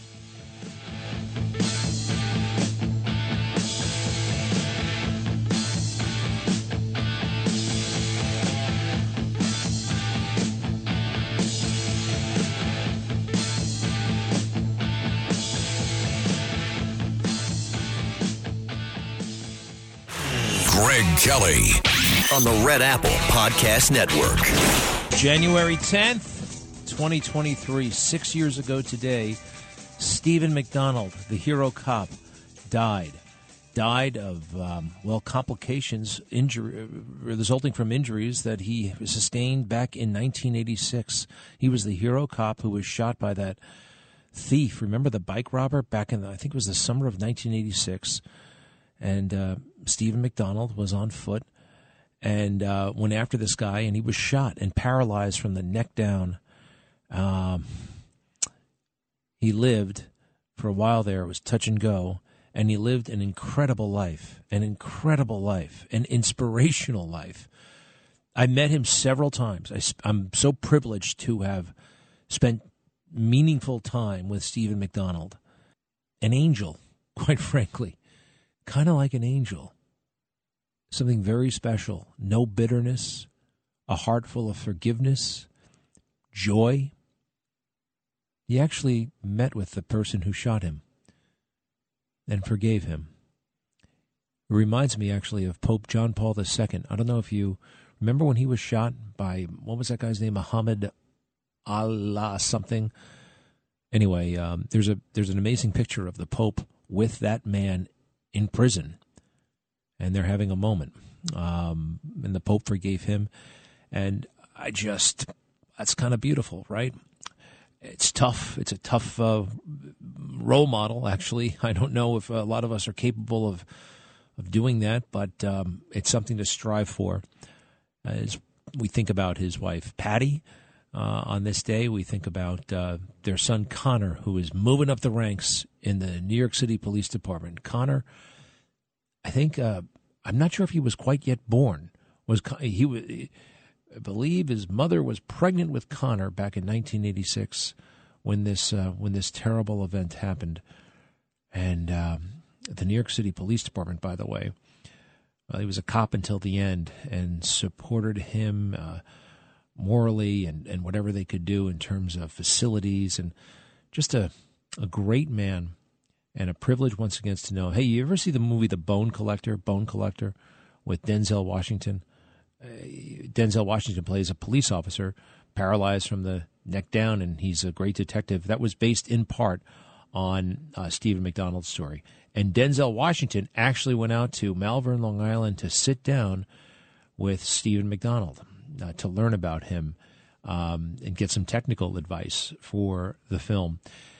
Greg Kelly on the Red Apple Podcast Network. January tenth, twenty twenty-three, six years ago today, Stephen McDonald, the hero cop, died. Died of, um, well, complications injury, resulting from injuries that he sustained back in nineteen eighty-six. He was the hero cop who was shot by that thief. Remember the bike robber back in, the, I think it was the summer of nineteen eighty-six. And uh, Stephen McDonald was on foot and uh, went after this guy, and he was shot and paralyzed from the neck down. Um, he lived for a while there. It was touch and go, and he lived an incredible life, an incredible life, an inspirational life. I met him several times. I, I'm so privileged to have spent meaningful time with Stephen McDonald. An angel, quite frankly. Kind of like an angel. Something very special. No bitterness, a heart full of forgiveness, joy. He actually met with the person who shot him and forgave him. It reminds me actually of Pope John Paul the Second. I don't know if you remember when he was shot by, what was that guy's name? Muhammad Allah something. Anyway, um, there's a there's an amazing picture of the Pope with that man in prison, and they're having a moment. Um, and the Pope forgave him. And I just, that's kind of beautiful, right? It's tough. It's a tough uh, role model, actually. I don't know if a lot of us are capable of, of doing that, but um, it's something to strive for. As we think about his wife, Patty, uh, on this day, we think about uh, their son, Connor, who is moving up the ranks in the New York City Police Department. Connor, I think, uh, I'm not sure if he was quite yet born. Was he was, I believe his mother was pregnant with Connor back in nineteen eighty-six when this uh, when this terrible event happened. And um, the New York City Police Department, by the way, uh, he was a cop until the end and supported him uh, morally and, and whatever they could do in terms of facilities, and just a a great man and a privilege once again to know. Hey, you ever see the movie The Bone Collector, Bone Collector with Denzel Washington? Uh, Denzel Washington plays a police officer paralyzed from the neck down, and he's a great detective. That was based in part on uh, Stephen McDonald's story. And Denzel Washington actually went out to Malvern, Long Island to sit down with Stephen McDonald uh, to learn about him um, and get some technical advice for the film.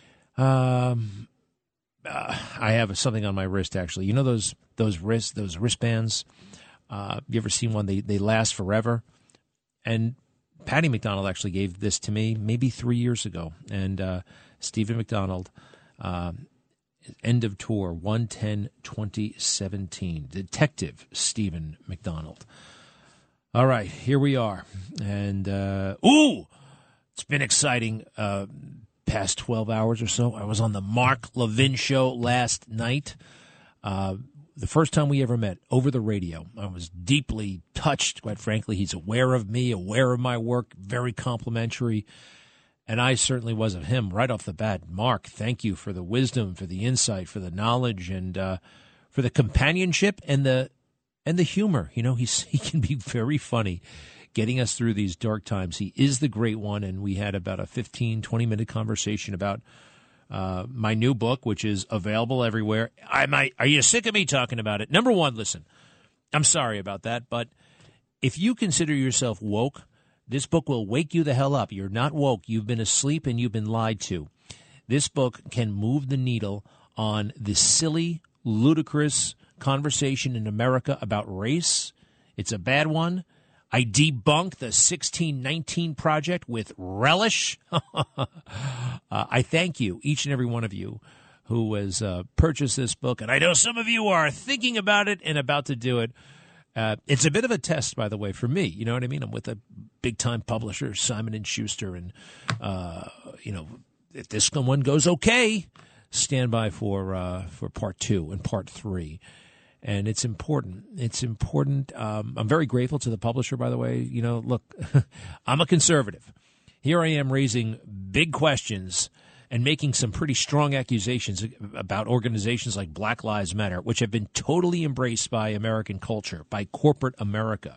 Um, uh, I have something on my wrist, actually. You know those those wrist those wristbands? Uh, you ever seen one? They they last forever. And Patty McDonald actually gave this to me maybe three years ago. And uh, Stephen McDonald, uh, end of tour, one ten twenty seventeen. Detective Stephen McDonald. All right, here we are. And, uh, ooh, it's been exciting. Uh, past twelve hours or so. I was on the Mark Levin show last night. Uh, the first time we ever met over the radio. I was deeply touched, quite frankly. He's aware of me, aware of my work, very complimentary. And I certainly was of him right off the bat. Mark, thank you for the wisdom, for the insight, for the knowledge, and uh, for the companionship and the and the humor. You know, he's he can be very funny, getting us through these dark times. He is the great one, and we had about a fifteen, twenty-minute conversation about uh, my new book, which is available everywhere. I might, are you sick of me talking about it? Number one, listen, I'm sorry about that, but if you consider yourself woke, this book will wake you the hell up. You're not woke. You've been asleep and you've been lied to. This book can move the needle on the silly, ludicrous conversation in America about race. It's a bad one. I debunk the sixteen nineteen Project with relish. uh, I thank you, each and every one of you who has uh, purchased this book. And I know some of you are thinking about it and about to do it. Uh, it's a bit of a test, by the way, for me. You know what I mean? I'm with a big-time publisher, Simon and Schuster, and, uh, you know, if this one goes okay, stand by for uh, for part two and part three. And it's important. It's important. Um, I'm very grateful to the publisher, by the way. You know, look, I'm a conservative. Here I am raising big questions and making some pretty strong accusations about organizations like Black Lives Matter, which have been totally embraced by American culture, by corporate America.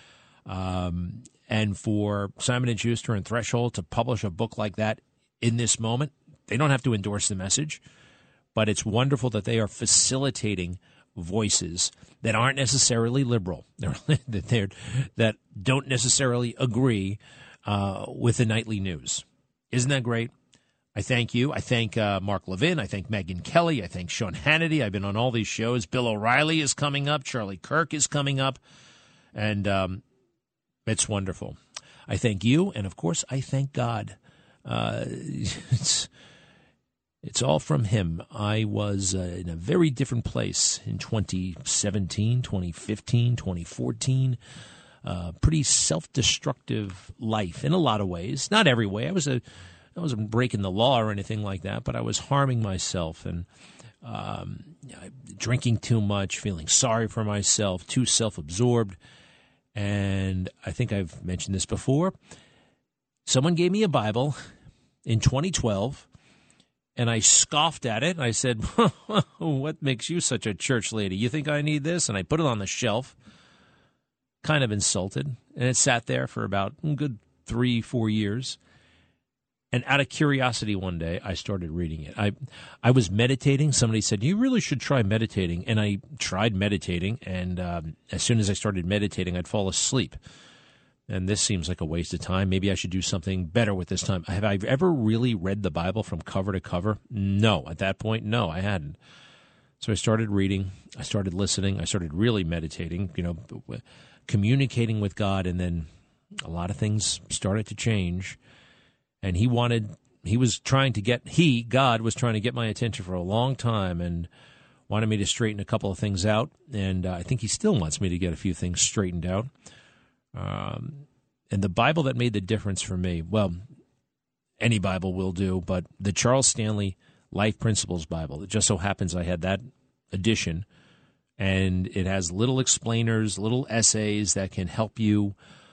Um, and for Simon and Schuster and Threshold to publish a book like that in this moment, they don't have to endorse the message, but it's wonderful that they are facilitating voices that aren't necessarily liberal, that they're, that don't necessarily agree uh, with the nightly news. Isn't that great? I thank you. I thank uh, Mark Levin. I thank Megyn Kelly. I thank Sean Hannity. I've been on all these shows. Bill O'Reilly is coming up. Charlie Kirk is coming up. And um, it's wonderful. I thank you. And, of course, I thank God. Uh, it's, it's all from him. I was uh, in a very different place in twenty seventeen, twenty fifteen, twenty fourteen. Uh, pretty self-destructive life in a lot of ways. Not every way. I was a I wasn't breaking the law or anything like that, but I was harming myself and um, drinking too much, feeling sorry for myself, too self-absorbed. And I think I've mentioned this before. Someone gave me a Bible in twenty twelve, and I scoffed at it. I said, what makes you such a church lady? You think I need this? And I put it on the shelf, kind of insulted. And it sat there for about a good three, four years. And out of curiosity one day, I started reading it. I I was meditating. Somebody said, you really should try meditating. And I tried meditating, and um, as soon as I started meditating, I'd fall asleep. And this seems like a waste of time. Maybe I should do something better with this time. Have I ever really read the Bible from cover to cover? No. At that point, no, I hadn't. So I started reading. I started listening. I started really meditating, you know, communicating with God, and then a lot of things started to change. And he wanted, he was trying to get, he, God, was trying to get my attention for a long time and wanted me to straighten a couple of things out. And uh, I think he still wants me to get a few things straightened out. Um, and the Bible that made the difference for me, well, any Bible will do, but the Charles Stanley Life Principles Bible, it just so happens I had that edition, and it has little explainers, little essays that can help you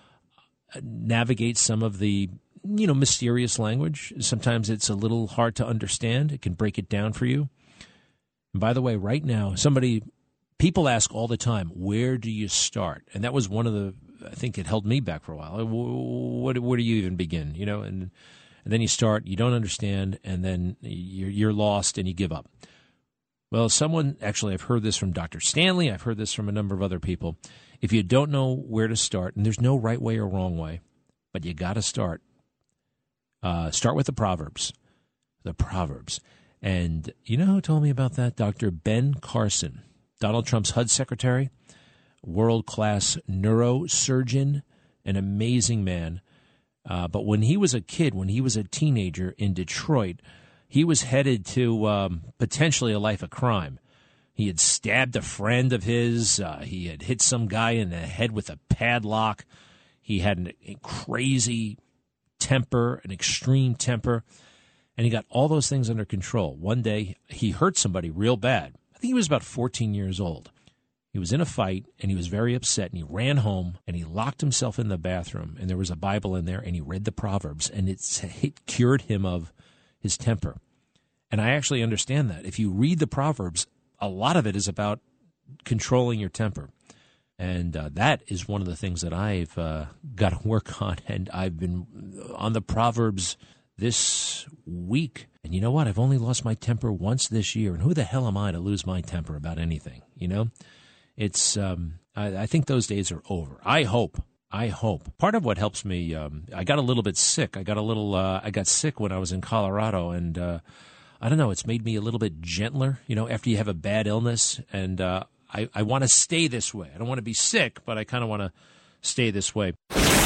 navigate some of the, you know, mysterious language. Sometimes it's a little hard to understand. It can break it down for you. And by the way, right now, somebody, people ask all the time, where do you start? And that was one of the, I think it held me back for a while. What, where do you even begin? You know, and, and then you start, you don't understand, and then you're, you're lost and you give up. Well, someone, actually, I've heard this from Doctor Stanley. I've heard this from a number of other people. If you don't know where to start, and there's no right way or wrong way, but you got to start. Uh, start with the Proverbs. The Proverbs. And you know who told me about that? Doctor Ben Carson, Donald Trump's H U D secretary, world-class neurosurgeon, an amazing man. Uh, but when he was a kid, when he was a teenager in Detroit, he was headed to um, potentially a life of crime. He had stabbed a friend of his. Uh, he had hit some guy in the head with a padlock. He had an, a crazy temper, an extreme temper, and he got all those things under control. One day, he hurt somebody real bad. I think he was about fourteen years old. He was in a fight, and he was very upset, and he ran home, and he locked himself in the bathroom, and there was a Bible in there, and he read the Proverbs, and it's, it cured him of his temper. And I actually understand that. If you read the Proverbs, a lot of it is about controlling your temper. And uh, that is one of the things that I've uh, got to work on, and I've been on the Proverbs this week. And you know what? I've only lost my temper once this year, and who the hell am I to lose my temper about anything, you know? It's, um, I, I think those days are over. I hope, I hope. Part of what helps me, um, I got a little bit sick. I got a little, uh, I got sick when I was in Colorado, and uh, I don't know, it's made me a little bit gentler, you know, after you have a bad illness, and uh, I, I want to stay this way. I don't want to be sick, but I kind of want to stay this way.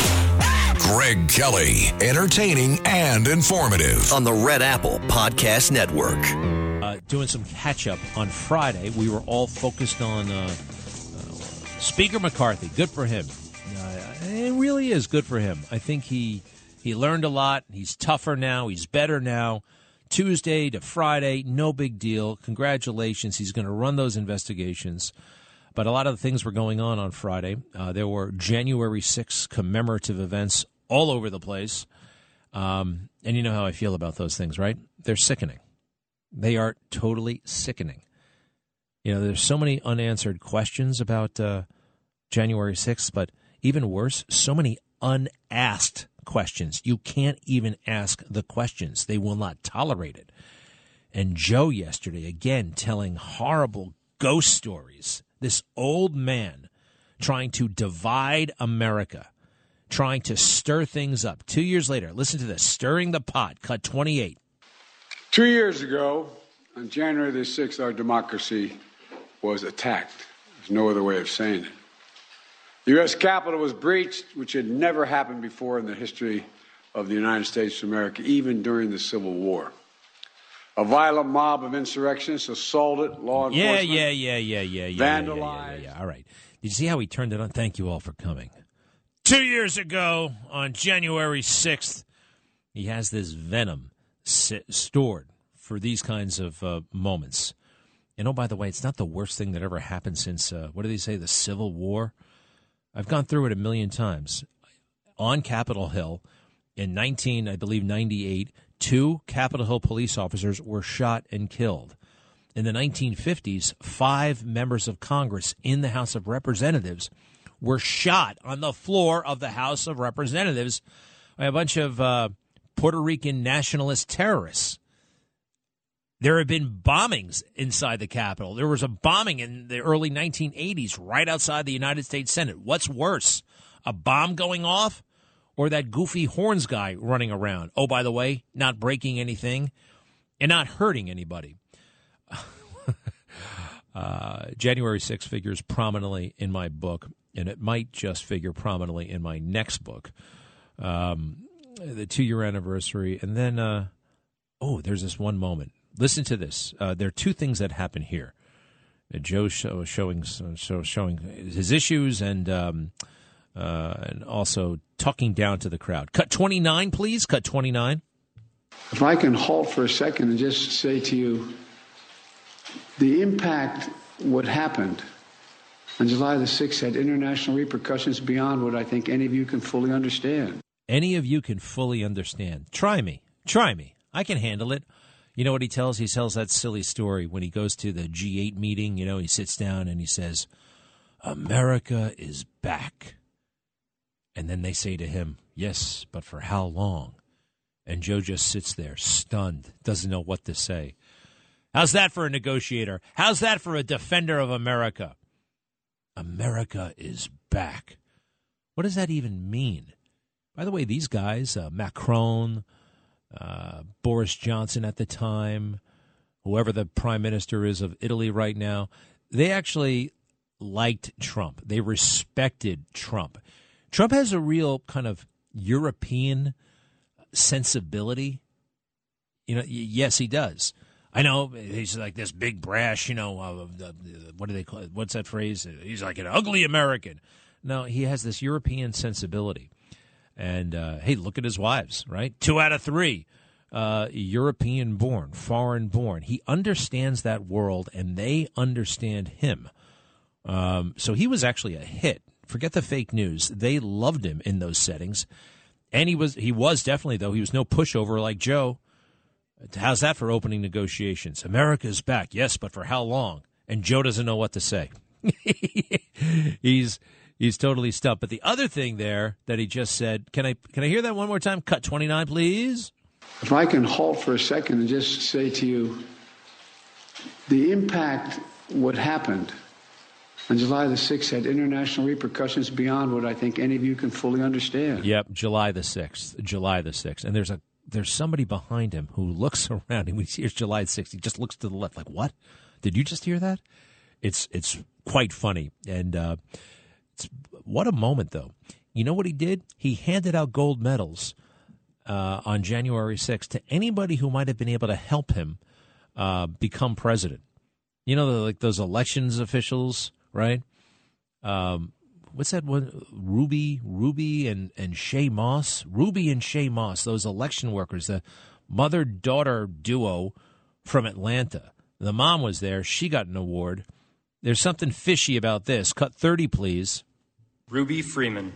Greg Kelly, entertaining and informative on the Red Apple Podcast Network. Uh, doing some catch-up on Friday. We were all focused on uh, uh, Speaker McCarthy. Good for him. Uh, it really is good for him. I think he he learned a lot. He's tougher now. He's better now. Tuesday to Friday, no big deal. Congratulations. He's going to run those investigations. But a lot of the things were going on on Friday. Uh, there were January sixth commemorative events all over the place. Um, and you know how I feel about those things, right? They're sickening. They are totally sickening. You know, there's so many unanswered questions about uh, January sixth, but even worse, so many unasked questions. You can't even ask the questions. They will not tolerate it. And Joe yesterday, again, telling horrible ghost stories. This old man trying to divide America, trying to stir things up. Two years later, listen to this, stirring the pot, cut twenty-eight. Two years ago, on January the sixth, our democracy was attacked. There's no other way of saying it. The U S Capitol was breached, which had never happened before in the history of the United States of America, even during the Civil War. A violent mob of insurrectionists assaulted law enforcement. Yeah, yeah, yeah, yeah, yeah, yeah. Vandalized. Yeah, yeah, yeah, yeah. All right. Did you see how he turned it on? Thank you all for coming. Two years ago, on January sixth, he has this venom sit, stored for these kinds of uh, moments. And oh, by the way, it's not the worst thing that ever happened since, uh, what do they say, the Civil War? I've gone through it a million times. On Capitol Hill in nineteen, I believe, ninety-eight, two Capitol Hill police officers were shot and killed. In the nineteen fifties, five members of Congress in the House of Representatives were shot on the floor of the House of Representatives by a bunch of uh, Puerto Rican nationalist terrorists. There have been bombings inside the Capitol. There was a bombing in the early nineteen eighties right outside the United States Senate. What's worse, a bomb going off or that goofy horns guy running around? Oh, by the way, not breaking anything and not hurting anybody. uh, January sixth figures prominently in my book, and it might just figure prominently in my next book, um, the two-year anniversary. And then, uh, oh, there's this one moment. Listen to this. Uh, there are two things that happen here. Uh, Joe show, showing so showing his issues and um, uh, and also talking down to the crowd. Cut twenty-nine, please. Cut twenty-nine. If I can halt for a second and just say to you, the impact, what happened on July the sixth had international repercussions beyond what I think any of you can fully understand. Any of you can fully understand. Try me. Try me. I can handle it. You know what he tells? He tells that silly story when he goes to the G eight meeting. You know, he sits down and he says, America is back. And then they say to him, yes, but for how long? And Joe just sits there, stunned, doesn't know what to say. How's that for a negotiator? How's that for a defender of America? America is back. What does that even mean? By the way, these guys, uh, Macron, uh, Boris Johnson at the time, whoever the prime minister is of Italy right now, they actually liked Trump. They respected Trump. Trump has a real kind of European sensibility. You know, yes, he does. I know he's like this big brash, you know, uh, uh, what do they call it? What's that phrase? He's like an ugly American. No, he has this European sensibility. And, uh, hey, look at his wives, right? Two out of three, uh, European-born, foreign-born. He understands that world, and they understand him. Um, so he was actually a hit. Forget the fake news. They loved him in those settings. And he was, he was definitely, though, he was no pushover like Joe. How's that for opening negotiations? America's back. Yes, but for how long? And Joe doesn't know what to say. he's he's totally stumped. But the other thing there that he just said, can I can I hear that one more time? Cut twenty-nine, please. If I can halt for a second and just say to you, the impact, what happened on July the sixth had international repercussions beyond what I think any of you can fully understand. Yep, July the sixth. July the sixth. And there's a There's somebody behind him who looks around and when he hears July sixth, he just looks to the left like, what? Did you just hear that? It's it's quite funny. And uh, it's, what a moment, though. You know what he did? He handed out gold medals uh, on January sixth to anybody who might have been able to help him uh, become president. You know, the, like those elections officials, right? Um What's that one? Ruby, Ruby and, and Shay Moss? Ruby and Shay Moss, those election workers, the mother-daughter duo from Atlanta. The mom was there. She got an award. There's something fishy about this. Cut thirty, please. Ruby Freeman.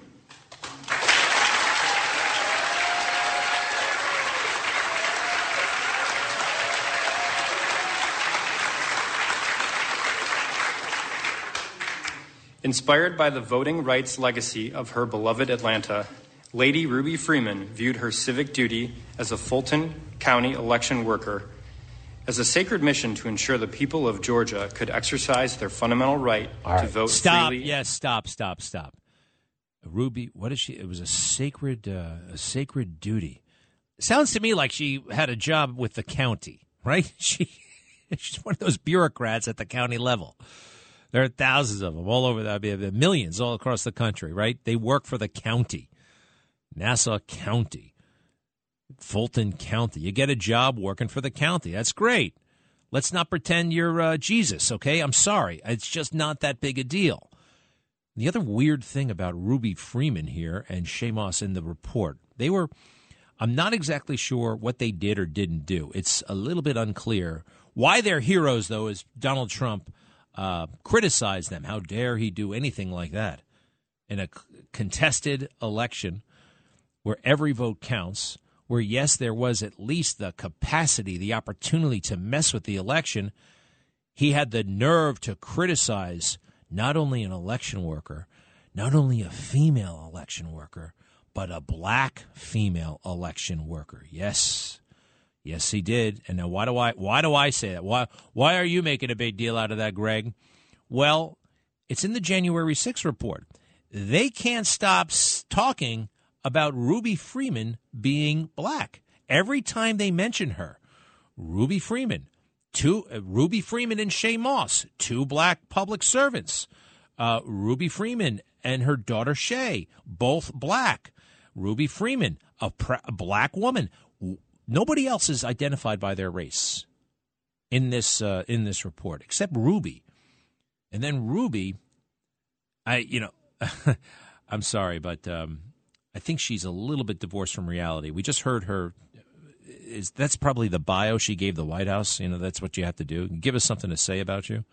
Inspired by the voting rights legacy of her beloved Atlanta, Lady Ruby Freeman viewed her civic duty as a Fulton County election worker as a sacred mission to ensure the people of Georgia could exercise their fundamental right All to right. vote stop. freely. Yes, stop, stop, stop. Ruby, what is she? It was a sacred, uh, a sacred duty. Sounds to me like she had a job with the county, right? She, she's one of those bureaucrats at the county level. There are thousands of them all over, that millions all across the country, right? They work for the county, Nassau County, Fulton County. You get a job working for the county. That's great. Let's not pretend you're uh, Jesus, okay? I'm sorry. It's just not that big a deal. The other weird thing about Ruby Freeman here and Shay Moss in the report, they were, I'm not exactly sure what they did or didn't do. It's a little bit unclear. Why they're heroes, though, is Donald Trump Uh, criticize them. How dare he do anything like that in a c- contested election where every vote counts, where, yes, there was at least the capacity, the opportunity to mess with the election. He had the nerve to criticize not only an election worker, not only a female election worker, but a black female election worker. Yes. Yes, he did. And now why do I why do I say that? Why why are you making a big deal out of that, Greg? Well, it's in the January sixth report. They can't stop talking about Ruby Freeman being black. Every time they mention her, Ruby Freeman, two uh, Ruby Freeman and Shay Moss, two black public servants. Uh, Ruby Freeman and her daughter Shay, both black. Ruby Freeman, a, pra- a black woman. Nobody else is identified by their race in this uh, in this report except Ruby. And then Ruby, I you know, I'm sorry, but um, I think she's a little bit divorced from reality. We just heard her. Is that's probably the bio she gave the White House? You know, that's what you have to do. Give us something to say about you.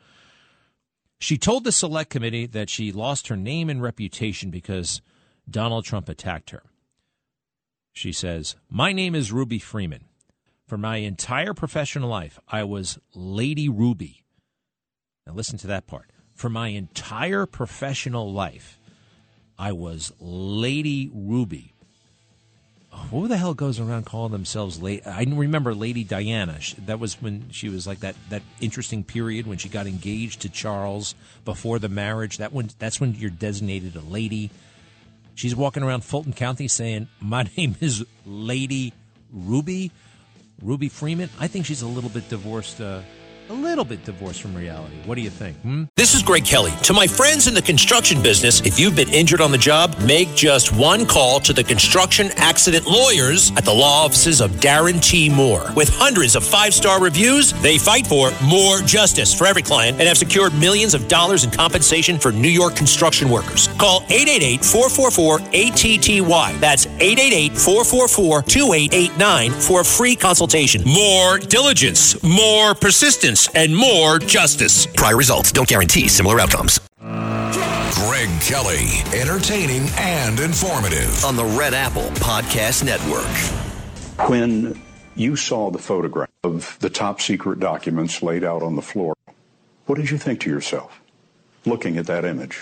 She told the Select Committee that she lost her name and reputation because Donald Trump attacked her. She says, "My name is Ruby Freeman. For my entire professional life, I was Lady Ruby." Now listen to that part. For my entire professional life, I was Lady Ruby. who the hell goes around calling themselves late? I remember Lady Diana. That was when she was like that, that interesting period when she got engaged to Charles before the marriage. That one, that's when you're designated a lady. She's walking around Fulton County saying, my name is Lady Ruby, Ruby Freeman. I think she's a little bit divorced, uh, a little bit divorced from reality. What do you think? Hmm? This is Greg Kelly. To my friends in the construction business, if you've been injured on the job, make just one call to the construction accident lawyers at the law offices of Darren T. Moore. With hundreds of five-star reviews, they fight for more justice for every client and have secured millions of dollars in compensation for New York construction workers. Call eight eight eight, four four four, A T T Y. That's eight eight eight, four four four, two eight eight nine for a free consultation. More diligence, more persistence, and more justice. Prior results don't guarantee similar outcomes. Greg Kelly, entertaining and informative on the Red Apple Podcast Network. When you saw the photograph of the top secret documents laid out on the floor, what did you think to yourself, looking at that image?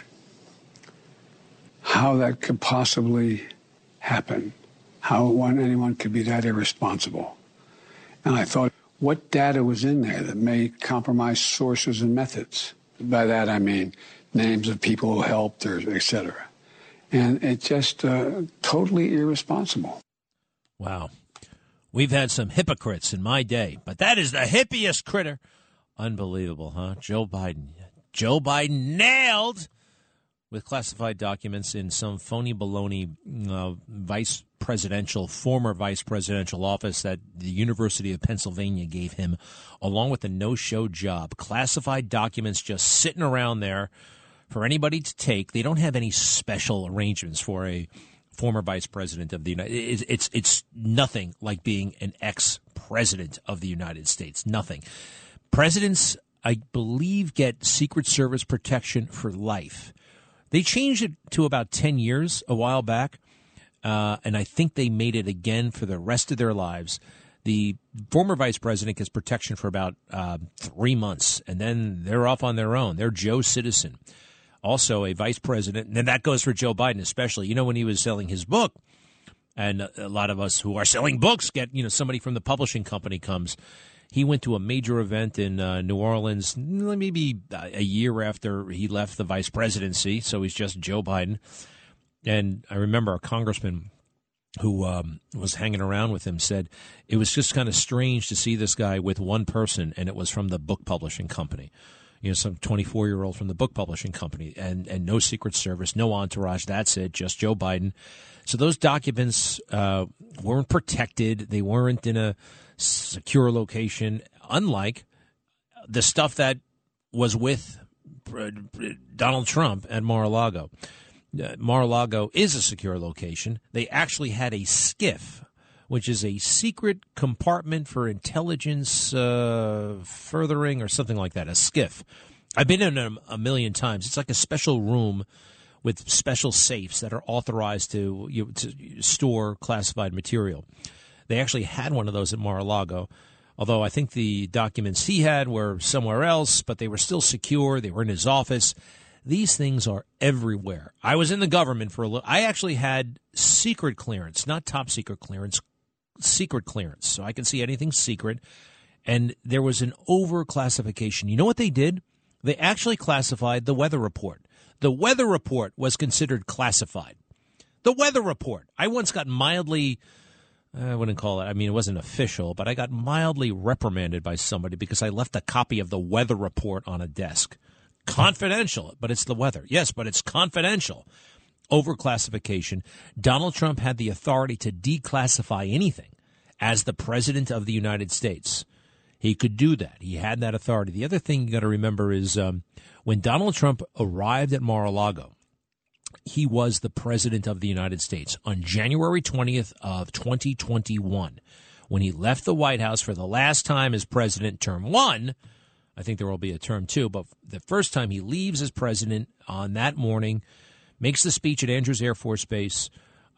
How that could possibly happen, how one, anyone could be that irresponsible. And I thought, what data was in there that may compromise sources and methods? By that I mean names of people who helped, or et cetera. And it's just uh, totally irresponsible. Wow. We've had some hypocrites in my day, but that is the hippiest critter. Unbelievable, huh? Joe Biden. Joe Biden nailed with classified documents in some phony baloney uh, vice presidential, former vice presidential office that the University of Pennsylvania gave him, along with a no-show job. Classified documents just sitting around there for anybody to take. They don't have any special arrangements for a former vice president of the United States. It's, it's nothing like being an ex-president of the United States. Nothing. Presidents, I believe, get Secret Service protection for life. They changed it to about ten years a while back, uh, and I think they made it again for the rest of their lives. The former vice president gets protection for about uh, three months, and then they're off on their own. They're Joe Citizen. Also a vice president, and that goes for Joe Biden especially. You know, when he was selling his book, and a lot of us who are selling books get, you know, somebody from the publishing company comes. He went to a major event in uh, New Orleans maybe a year after he left the vice presidency, so he's just Joe Biden. And I remember a congressman who um, was hanging around with him said it was just kind of strange to see this guy with one person, and it was from the book publishing company. You know, some twenty-four-year-old from the book publishing company, and, and no Secret Service, no entourage, that's it, just Joe Biden. So those documents uh, weren't protected. They weren't in a secure location, unlike the stuff that was with Donald Trump at Mar-a-Lago. Uh, Mar-a-Lago is a secure location. They actually had a SCIF, which is a secret compartment for intelligence uh, furthering or something like that, a SCIF. I've been in them a million times. It's like a special room with special safes that are authorized to, you know, to store classified material. They actually had one of those at Mar-a-Lago, although I think the documents he had were somewhere else, but they were still secure. They were in his office. These things are everywhere. I was in the government for a little. I actually had secret clearance, not top secret clearance, secret clearance, so I can see anything secret. And there was an over-classification. You know what they did? They actually classified the weather report. The weather report was considered classified. The weather report. I once got mildly... I wouldn't call it, I mean, it wasn't official, but I got mildly reprimanded by somebody because I left a copy of the weather report on a desk. Confidential, but it's the weather. Yes, but it's confidential. Overclassification. Donald Trump had the authority to declassify anything as the president of the United States. He could do that. He had that authority. The other thing you got to remember is um, when Donald Trump arrived at Mar-a-Lago, he was the president of the United States on January twentieth of twenty twenty-one. When he left the White House for the last time as president, term one, I think there will be a term two, but the first time he leaves as president on that morning, makes the speech at Andrews Air Force Base,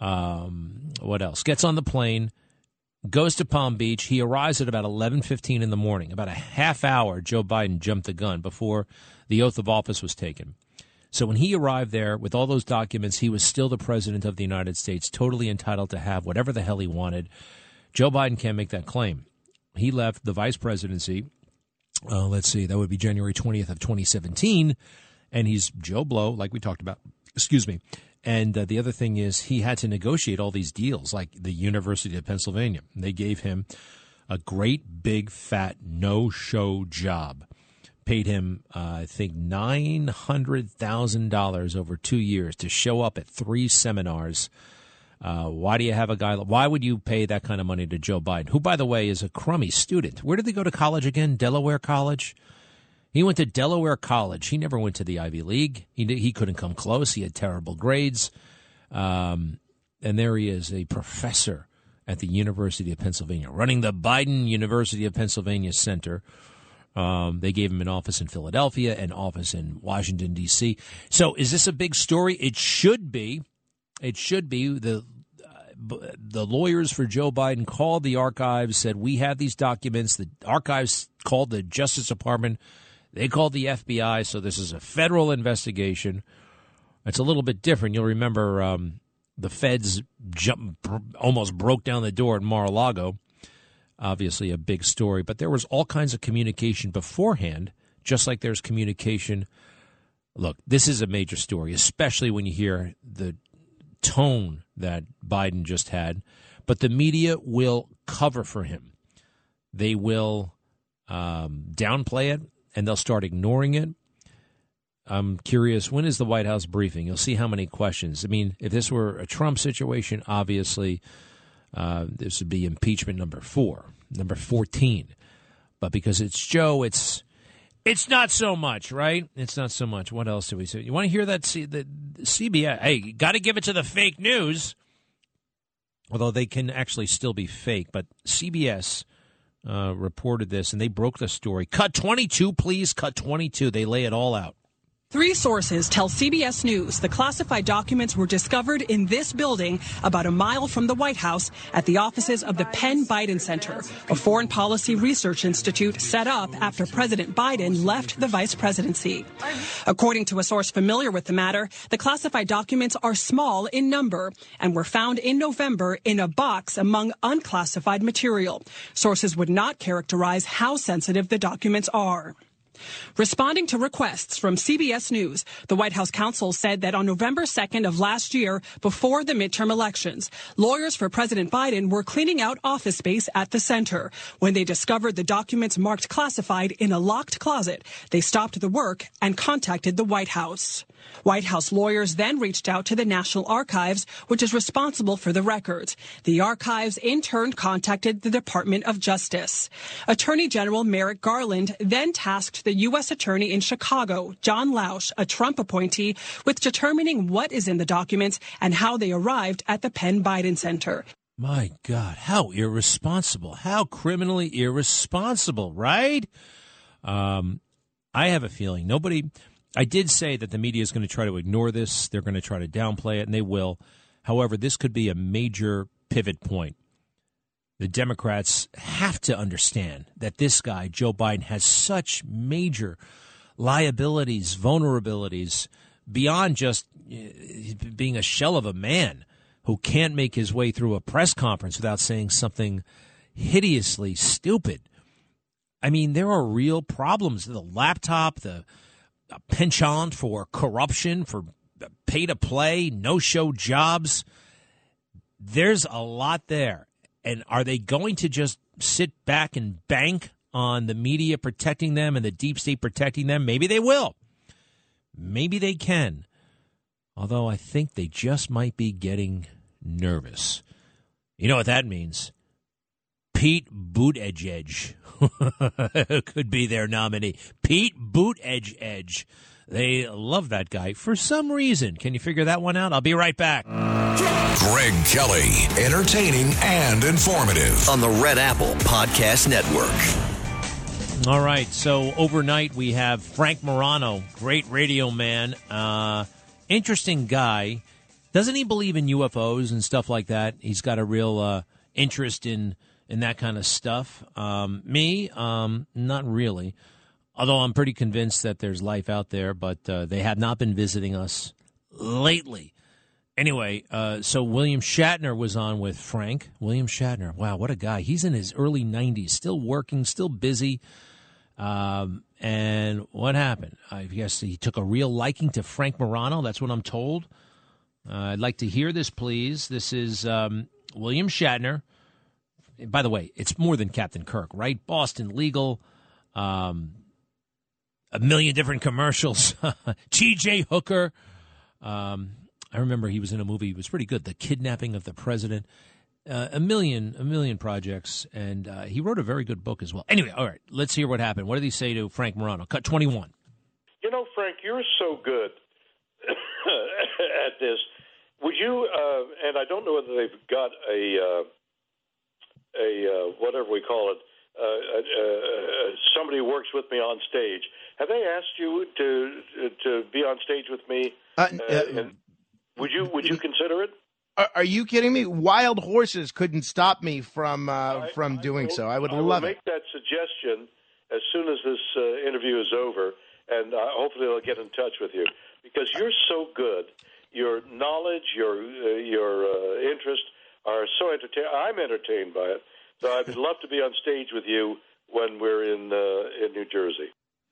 um, what else? Gets on the plane, goes to Palm Beach. He arrives at about eleven fifteen in the morning. About a half hour, Joe Biden jumped the gun before the oath of office was taken. So when he arrived there with all those documents, he was still the president of the United States, totally entitled to have whatever the hell he wanted. Joe Biden can't make that claim. He left the vice presidency, uh, let's see, that would be January twentieth of twenty seventeen, and he's Joe Blow, like we talked about. Excuse me. And uh, the other thing is he had to negotiate all these deals, like the University of Pennsylvania. They gave him a great, big, fat, no-show job. Paid him, uh, I think, nine hundred thousand dollars over two years to show up at three seminars. Uh, why do you have a guy? Why would you pay that kind of money to Joe Biden, who, by the way, is a crummy student? Where did he go to college again? Delaware College? He went to Delaware College. He never went to the Ivy League. He he couldn't come close. He had terrible grades. Um, and there he is, a professor at the University of Pennsylvania, running the Biden University of Pennsylvania Center. Um, they gave him an office in Philadelphia, an office in Washington, D C. So is this a big story? It should be. It should be. The uh, the lawyers for Joe Biden called the archives, said, we have these documents. The archives called the Justice Department. They called the F B I. So this is a federal investigation. It's a little bit different. You'll remember um, the feds jump, almost broke down the door at Mar-a-Lago. Obviously a big story, but there was all kinds of communication beforehand, just like there's communication. Look, this is a major story, especially when you hear the tone that Biden just had, but the media will cover for him. They will um, downplay it, and they'll start ignoring it. I'm curious, when is the White House briefing? You'll see how many questions. I mean, if this were a Trump situation, obviously Uh, this would be impeachment number four, number fourteen. But because it's Joe, it's it's not so much, right? It's not so much. What else do we say? You want to hear that? C- the C B S, hey, got to give it to the fake news, although they can actually still be fake. But C B S uh, reported this, and they broke the story. Cut twenty-two, please. Cut twenty-two. They lay it all out. Three sources tell C B S News the classified documents were discovered in this building about a mile from the White House at the offices of the Penn Biden Center, a foreign policy research institute set up after President Biden left the vice presidency. According to a source familiar with the matter, the classified documents are small in number and were found in November in a box among unclassified material. Sources would not characterize how sensitive the documents are. Responding to requests from C B S News, the White House counsel said that on November second of last year, before the midterm elections, lawyers for President Biden were cleaning out office space at the center. When they discovered the documents marked classified in a locked closet, they stopped the work and contacted the White House. White House lawyers then reached out to the National Archives, which is responsible for the records. The archives in turn contacted the Department of Justice. Attorney General Merrick Garland then tasked the U S Attorney in Chicago, John Lausch, a Trump appointee, with determining what is in the documents and how they arrived at the Penn Biden Center. My God, how irresponsible, how criminally irresponsible, right? Um, I have a feeling nobody... I did say that the media is going to try to ignore this. They're going to try to downplay it, and they will. However, this could be a major pivot point. The Democrats have to understand that this guy, Joe Biden, has such major liabilities, vulnerabilities, beyond just being a shell of a man who can't make his way through a press conference without saying something hideously stupid. I mean, there are real problems. The laptop, the penchant for corruption, for pay-to-play, no-show jobs. There's a lot there. And are they going to just sit back and bank on the media protecting them and the deep state protecting them? Maybe they will. Maybe they can. Although I think they just might be getting nervous. You know what that means? Pete Buttigieg could be their nominee. Pete Buttigieg. They love that guy for some reason. Can you figure that one out? I'll be right back. Greg Kelly, entertaining and informative on the Red Apple Podcast Network. All right, so overnight we have Frank Morano, great radio man, uh, interesting guy. Doesn't he believe in U F Os and stuff like that? He's got a real uh, interest in in that kind of stuff. Um, me, um, not really. Although I'm pretty convinced that there's life out there, but uh, they have not been visiting us lately. Anyway, uh, so William Shatner was on with Frank. William Shatner, wow, what a guy. He's in his early nineties, still working, still busy. Um, and what happened? I guess he took a real liking to Frank Morano. That's what I'm told. Uh, I'd like to hear this, please. This is um, William Shatner. By the way, it's more than Captain Kirk, right? Boston Legal, um, a million different commercials. T J Hooker. Um, I remember he was in a movie. It was pretty good. The Kidnapping of the President. Uh, a million, a million projects, and uh, he wrote a very good book as well. Anyway, all right, let's hear what happened. What did he say to Frank Morano? Cut twenty-one. You know, Frank, you're so good at this. Would you? Uh, and I don't know whether they've got a uh, a uh, whatever we call it. Uh, uh, uh, somebody who works with me on stage. Have they asked you to to be on stage with me? Uh, uh, and would you Would you consider it? Are, are you kidding me? Wild horses couldn't stop me from uh, I, from doing I will, so. I would I love will it. make that suggestion as soon as this uh, interview is over, and uh, hopefully they'll get in touch with you because you're so good. Your knowledge, your uh, your uh, interest are so entertaining. I'm entertained by it. So I'd love to be on stage with you when we're in uh, in New Jersey.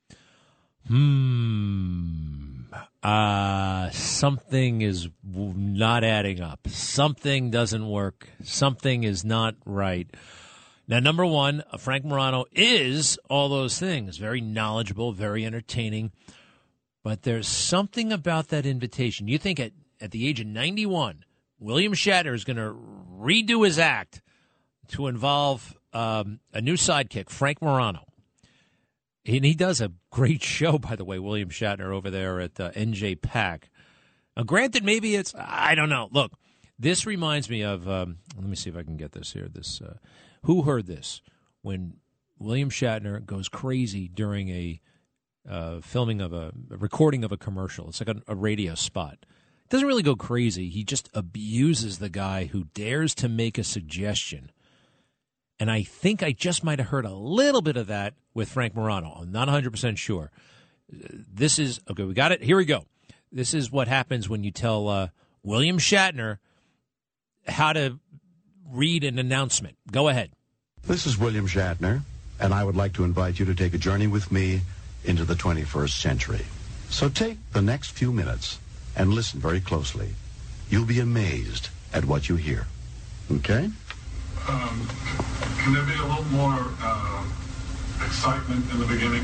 Hmm. Uh, something is not adding up. Something doesn't work. Something is not right. Now, number one, Frank Morano is all those things. Very knowledgeable, very entertaining. But there's something about that invitation. You think at, at the age of ninety-one, William Shatner is going to redo his act to involve um, a new sidekick, Frank Morano. And he does a great show, by the way, William Shatner over there at uh, N J PAC. Now, granted, maybe it's, I don't know. Look, this reminds me of, um, let me see if I can get this here. This, uh, who heard this? When William Shatner goes crazy during a uh, filming of a, a recording of a commercial. It's like a, a radio spot. It doesn't really go crazy. He just abuses the guy who dares to make a suggestion. And I think I just might have heard a little bit of that with Frank Morano. I'm not one hundred percent sure. This is, okay, we got it. Here we go. This is what happens when you tell uh, William Shatner how to read an announcement. Go ahead. This is William Shatner, and I would like to invite you to take a journey with me into the twenty-first century. So take the next few minutes and listen very closely. You'll be amazed at what you hear. Okay? Um, can there be a little more uh, excitement in the beginning?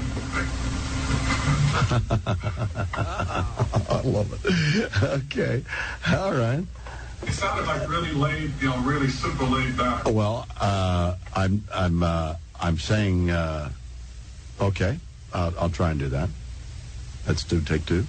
I love it. Okay. All right. It sounded like really laid, you know, really super laid back. Well, uh, I'm, I'm, uh, I'm saying, uh, okay, uh, I'll try and do that. Let's do take two.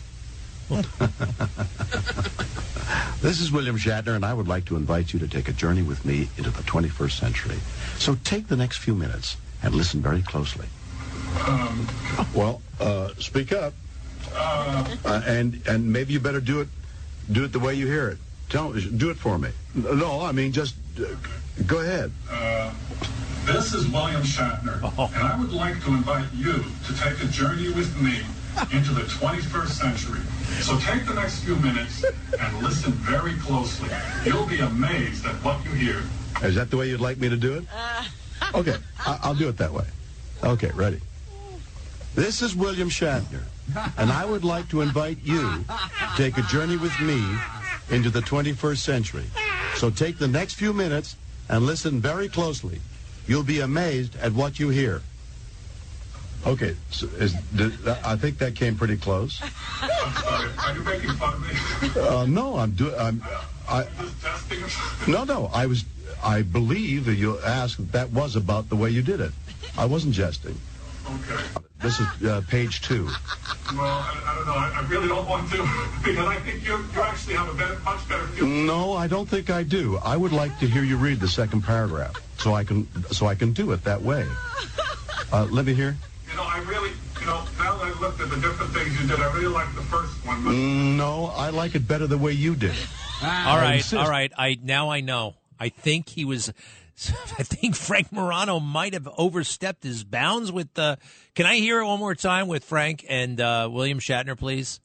This is William Shatner, and I would like to invite you to take a journey with me into the twenty-first century. So take the next few minutes and listen very closely. Um, well, uh, speak up, uh, uh, and and maybe you better do it, do it the way you hear it. Tell, do it for me. No, I mean just uh, go ahead. Uh, this is William Shatner, oh. and I would like to invite you to take a journey with me into the twenty-first century. So take the next few minutes and listen very closely. You'll be amazed at what you hear. Is that the way you'd like me to do it? Okay, I- I'll do it that way. Okay, ready. This is William Shatner, and I would like to invite you to take a journey with me into the twenty-first century. So take the next few minutes and listen very closely. You'll be amazed at what you hear. Okay, so is, did, I think that came pretty close. I'm sorry, are you making fun of me? Uh, no, I'm doing. I'm. I. Just testing or something? No, no. I was. I believe that you asked that, that was about the way you did it. I wasn't jesting. Okay. This is uh, page two. Well, I, I don't know. I, I really don't want to because I think you you actually have a better, much better feel. No, I don't think I do. I would like to hear you read the second paragraph so I can so I can do it that way. Uh, let me hear. You know, I really, you know, now that I looked at the different things you did, I really like the first one. But... No, I like it better the way you did it. All right, all right. I now I know. I think he was So I think Frank Morano might have overstepped his bounds with the. Can I hear it one more time with Frank and uh, William Shatner, please?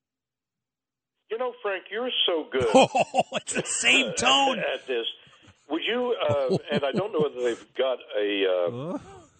You know, Frank, you're so good. Oh, it's the same tone at this. Would you? Uh, and I don't know whether they've got a uh,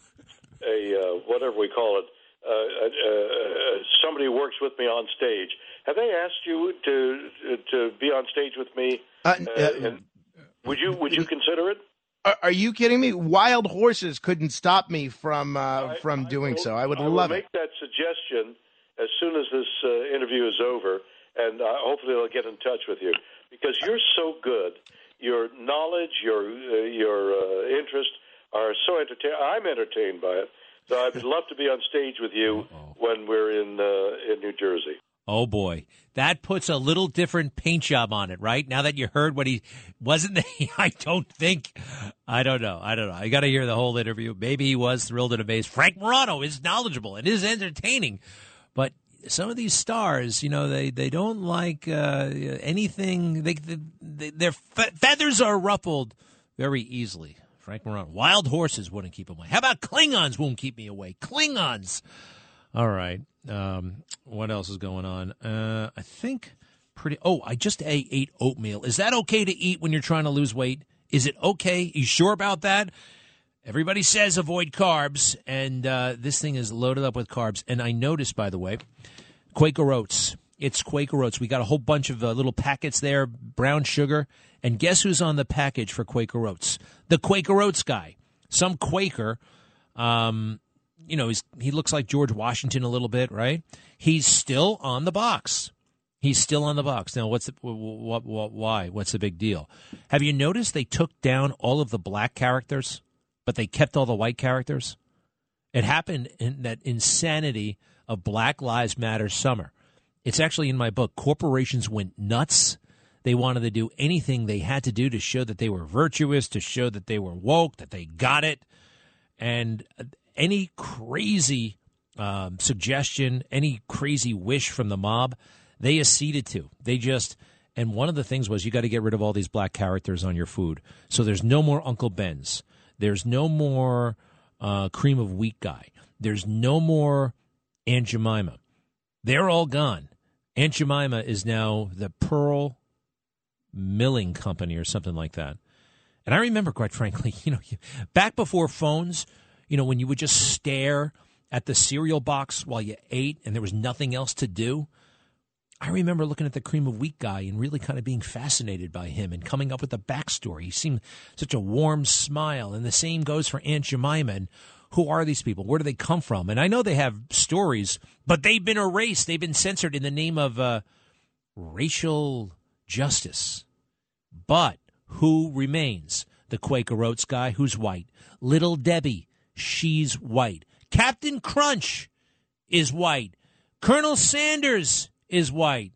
a uh, whatever we call it. Uh, uh, uh, somebody who works with me on stage. Have they asked you to to be on stage with me? Uh, uh, and would you Would you consider it? Are, are you kidding me? Wild horses couldn't stop me from uh, I, from I doing will, so. I would I love will it. make that suggestion as soon as this uh, interview is over, and uh, hopefully they'll get in touch with you because you're so good. Your knowledge, your uh, your uh, interest are so entertaining. I'm entertained by it. So I'd love to be on stage with you Uh-oh. when we're in uh, in New Jersey. Oh, boy. That puts a little different paint job on it, right? Now that you heard what he wasn't, the, I don't think, I don't know. I don't know. I got to hear the whole interview. Maybe he was thrilled and amazed. Frank Morano is knowledgeable and is entertaining. But some of these stars, you know, they, they don't like uh, anything. They, they, their fe- feathers are ruffled very easily. Frank Morano. Wild horses wouldn't keep him away. How about Klingons won't keep me away? Klingons. All right. Um, what else is going on? Uh, I think pretty. Oh, I just ate, ate oatmeal. Is that okay to eat when you're trying to lose weight? Is it okay? You sure about that? Everybody says avoid carbs, and uh, this thing is loaded up with carbs. And I noticed, by the way, Quaker Oats. It's Quaker Oats. We got a whole bunch of uh, little packets there, brown sugar. And guess who's on the package for Quaker Oats? The Quaker Oats guy. Some Quaker. Um, you know, he's, he looks like George Washington a little bit, right? He's still on the box. He's still on the box. Now, what's the, what, what, why? What's the big deal? Have you noticed they took down all of the black characters, but they kept all the white characters? It happened in that insanity of Black Lives Matter summer. It's actually in my book. Corporations went nuts. They wanted to do anything they had to do to show that they were virtuous, to show that they were woke, that they got it. And any crazy um, suggestion, any crazy wish from the mob, they acceded to. They just, and one of the things was you got to get rid of all these black characters on your food. So there's no more Uncle Ben's. There's no more uh, cream of wheat guy. There's no more Aunt Jemima. They're all gone. Aunt Jemima is now the Pearl Milling Company or something like that. And I remember, quite frankly, you know, back before phones, you know, when you would just stare at the cereal box while you ate and there was nothing else to do. I remember looking at the cream of wheat guy and really kind of being fascinated by him and coming up with a backstory. He seemed such a warm smile. And the same goes for Aunt Jemima. And who are these people? Where do they come from? And I know they have stories, but they've been erased. They've been censored in the name of uh, racial justice. But who remains? The Quaker Oats guy, who's white. Little Debbie, she's white. Captain Crunch is white. Colonel Sanders is white.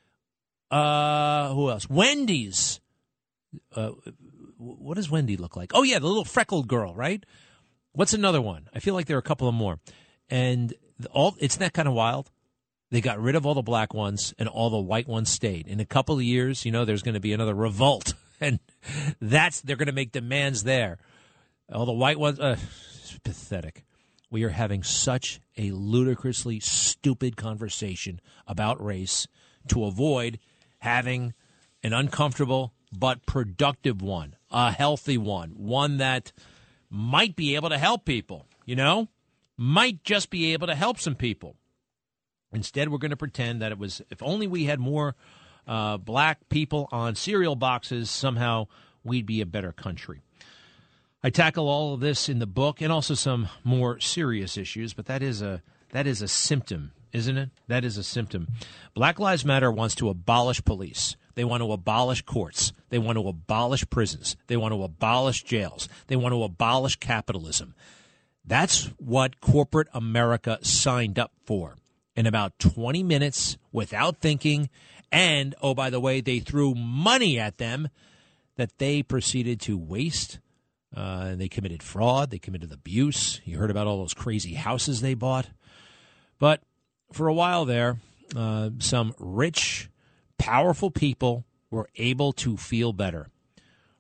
Uh, who else? Wendy's. Uh, what does Wendy look like? Oh, yeah, the little freckled girl, right? What's another one? I feel like there are a couple of more. And all it's that kind of wild. They got rid of all the black ones and all the white ones stayed. In a couple of years, you know, there's going to be another revolt. And that's they're going to make demands there. All the white ones, uh, it's pathetic. We are having such a ludicrously stupid conversation about race to avoid having an uncomfortable but productive one, a healthy one, one that might be able to help people, you know, might just be able to help some people. Instead, we're going to pretend that it was, if only we had more uh, black people on cereal boxes, somehow we'd be a better country. I tackle all of this in the book and also some more serious issues, but that is a that is a symptom, isn't it? That is a symptom. Black Lives Matter wants to abolish police. They want to abolish courts. They want to abolish prisons. They want to abolish jails. They want to abolish capitalism. That's what corporate America signed up for. In about twenty minutes, without thinking, and, oh, by the way, they threw money at them that they proceeded to waste. Uh, they committed fraud. They committed abuse. You heard about all those crazy houses they bought. But for a while there, uh, some rich, powerful people were able to feel better.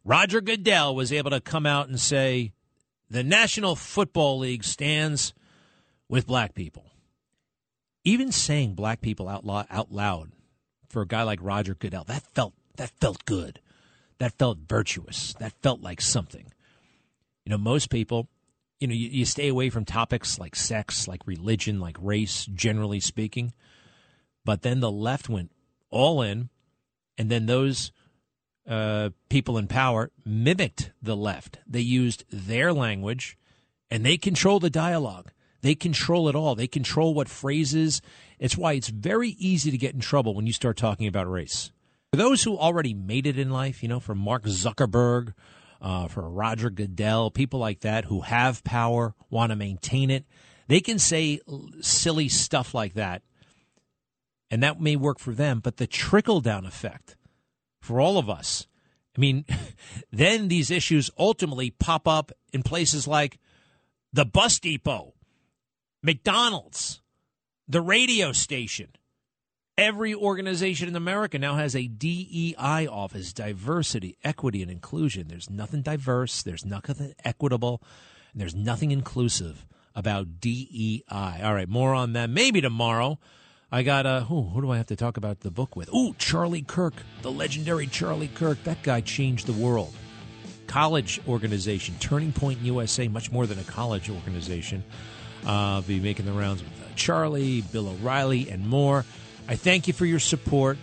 Roger Goodell was able to come out and say the National Football League stands with black people. Even saying black people out loud, out loud for a guy like Roger Goodell, that felt that felt good. That felt virtuous. That felt like something. You know, most people, you know, you, you stay away from topics like sex, like religion, like race, generally speaking. But then the left went all in, and then those uh, people in power mimicked the left. They used their language, and they control the dialogue. They control it all. They control what phrases. It's why it's very easy to get in trouble when you start talking about race. For those who already made it in life, you know, for Mark Zuckerberg, uh, for Roger Goodell, people like that who have power, want to maintain it, they can say silly stuff like that, and that may work for them. But the trickle-down effect for all of us, I mean, then these issues ultimately pop up in places like the bus depot, McDonald's, the radio station. Every organization in America now has a D E I office, diversity, equity, and inclusion. There's nothing diverse, there's nothing equitable, and there's nothing inclusive about D E I. All right, more on that maybe tomorrow. I got, uh, who, who do I have to talk about the book with? Ooh, Charlie Kirk, the legendary Charlie Kirk. That guy changed the world. College organization, Turning Point U S A, much more than a college organization. Uh, I'll be making the rounds with uh, Charlie, Bill O'Reilly, and more. I thank you for your support,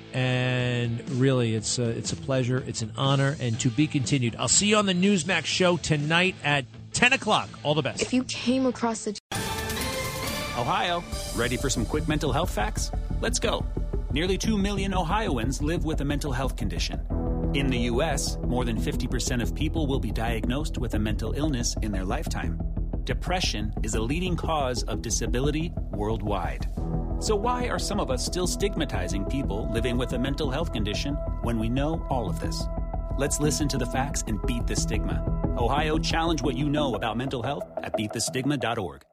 and really, it's a, it's a pleasure, it's an honor, and to be continued. I'll see you on the Newsmax show tonight at ten o'clock. All the best. If you came across the... Ohio, ready for some quick mental health facts? Let's go. Nearly two million Ohioans live with a mental health condition. In the U S, more than fifty percent of people will be diagnosed with a mental illness in their lifetime. Depression is a leading cause of disability worldwide. So why are some of us still stigmatizing people living with a mental health condition when we know all of this? Let's listen to the facts and beat the stigma. Ohio, challenge what you know about mental health at beat the stigma dot org.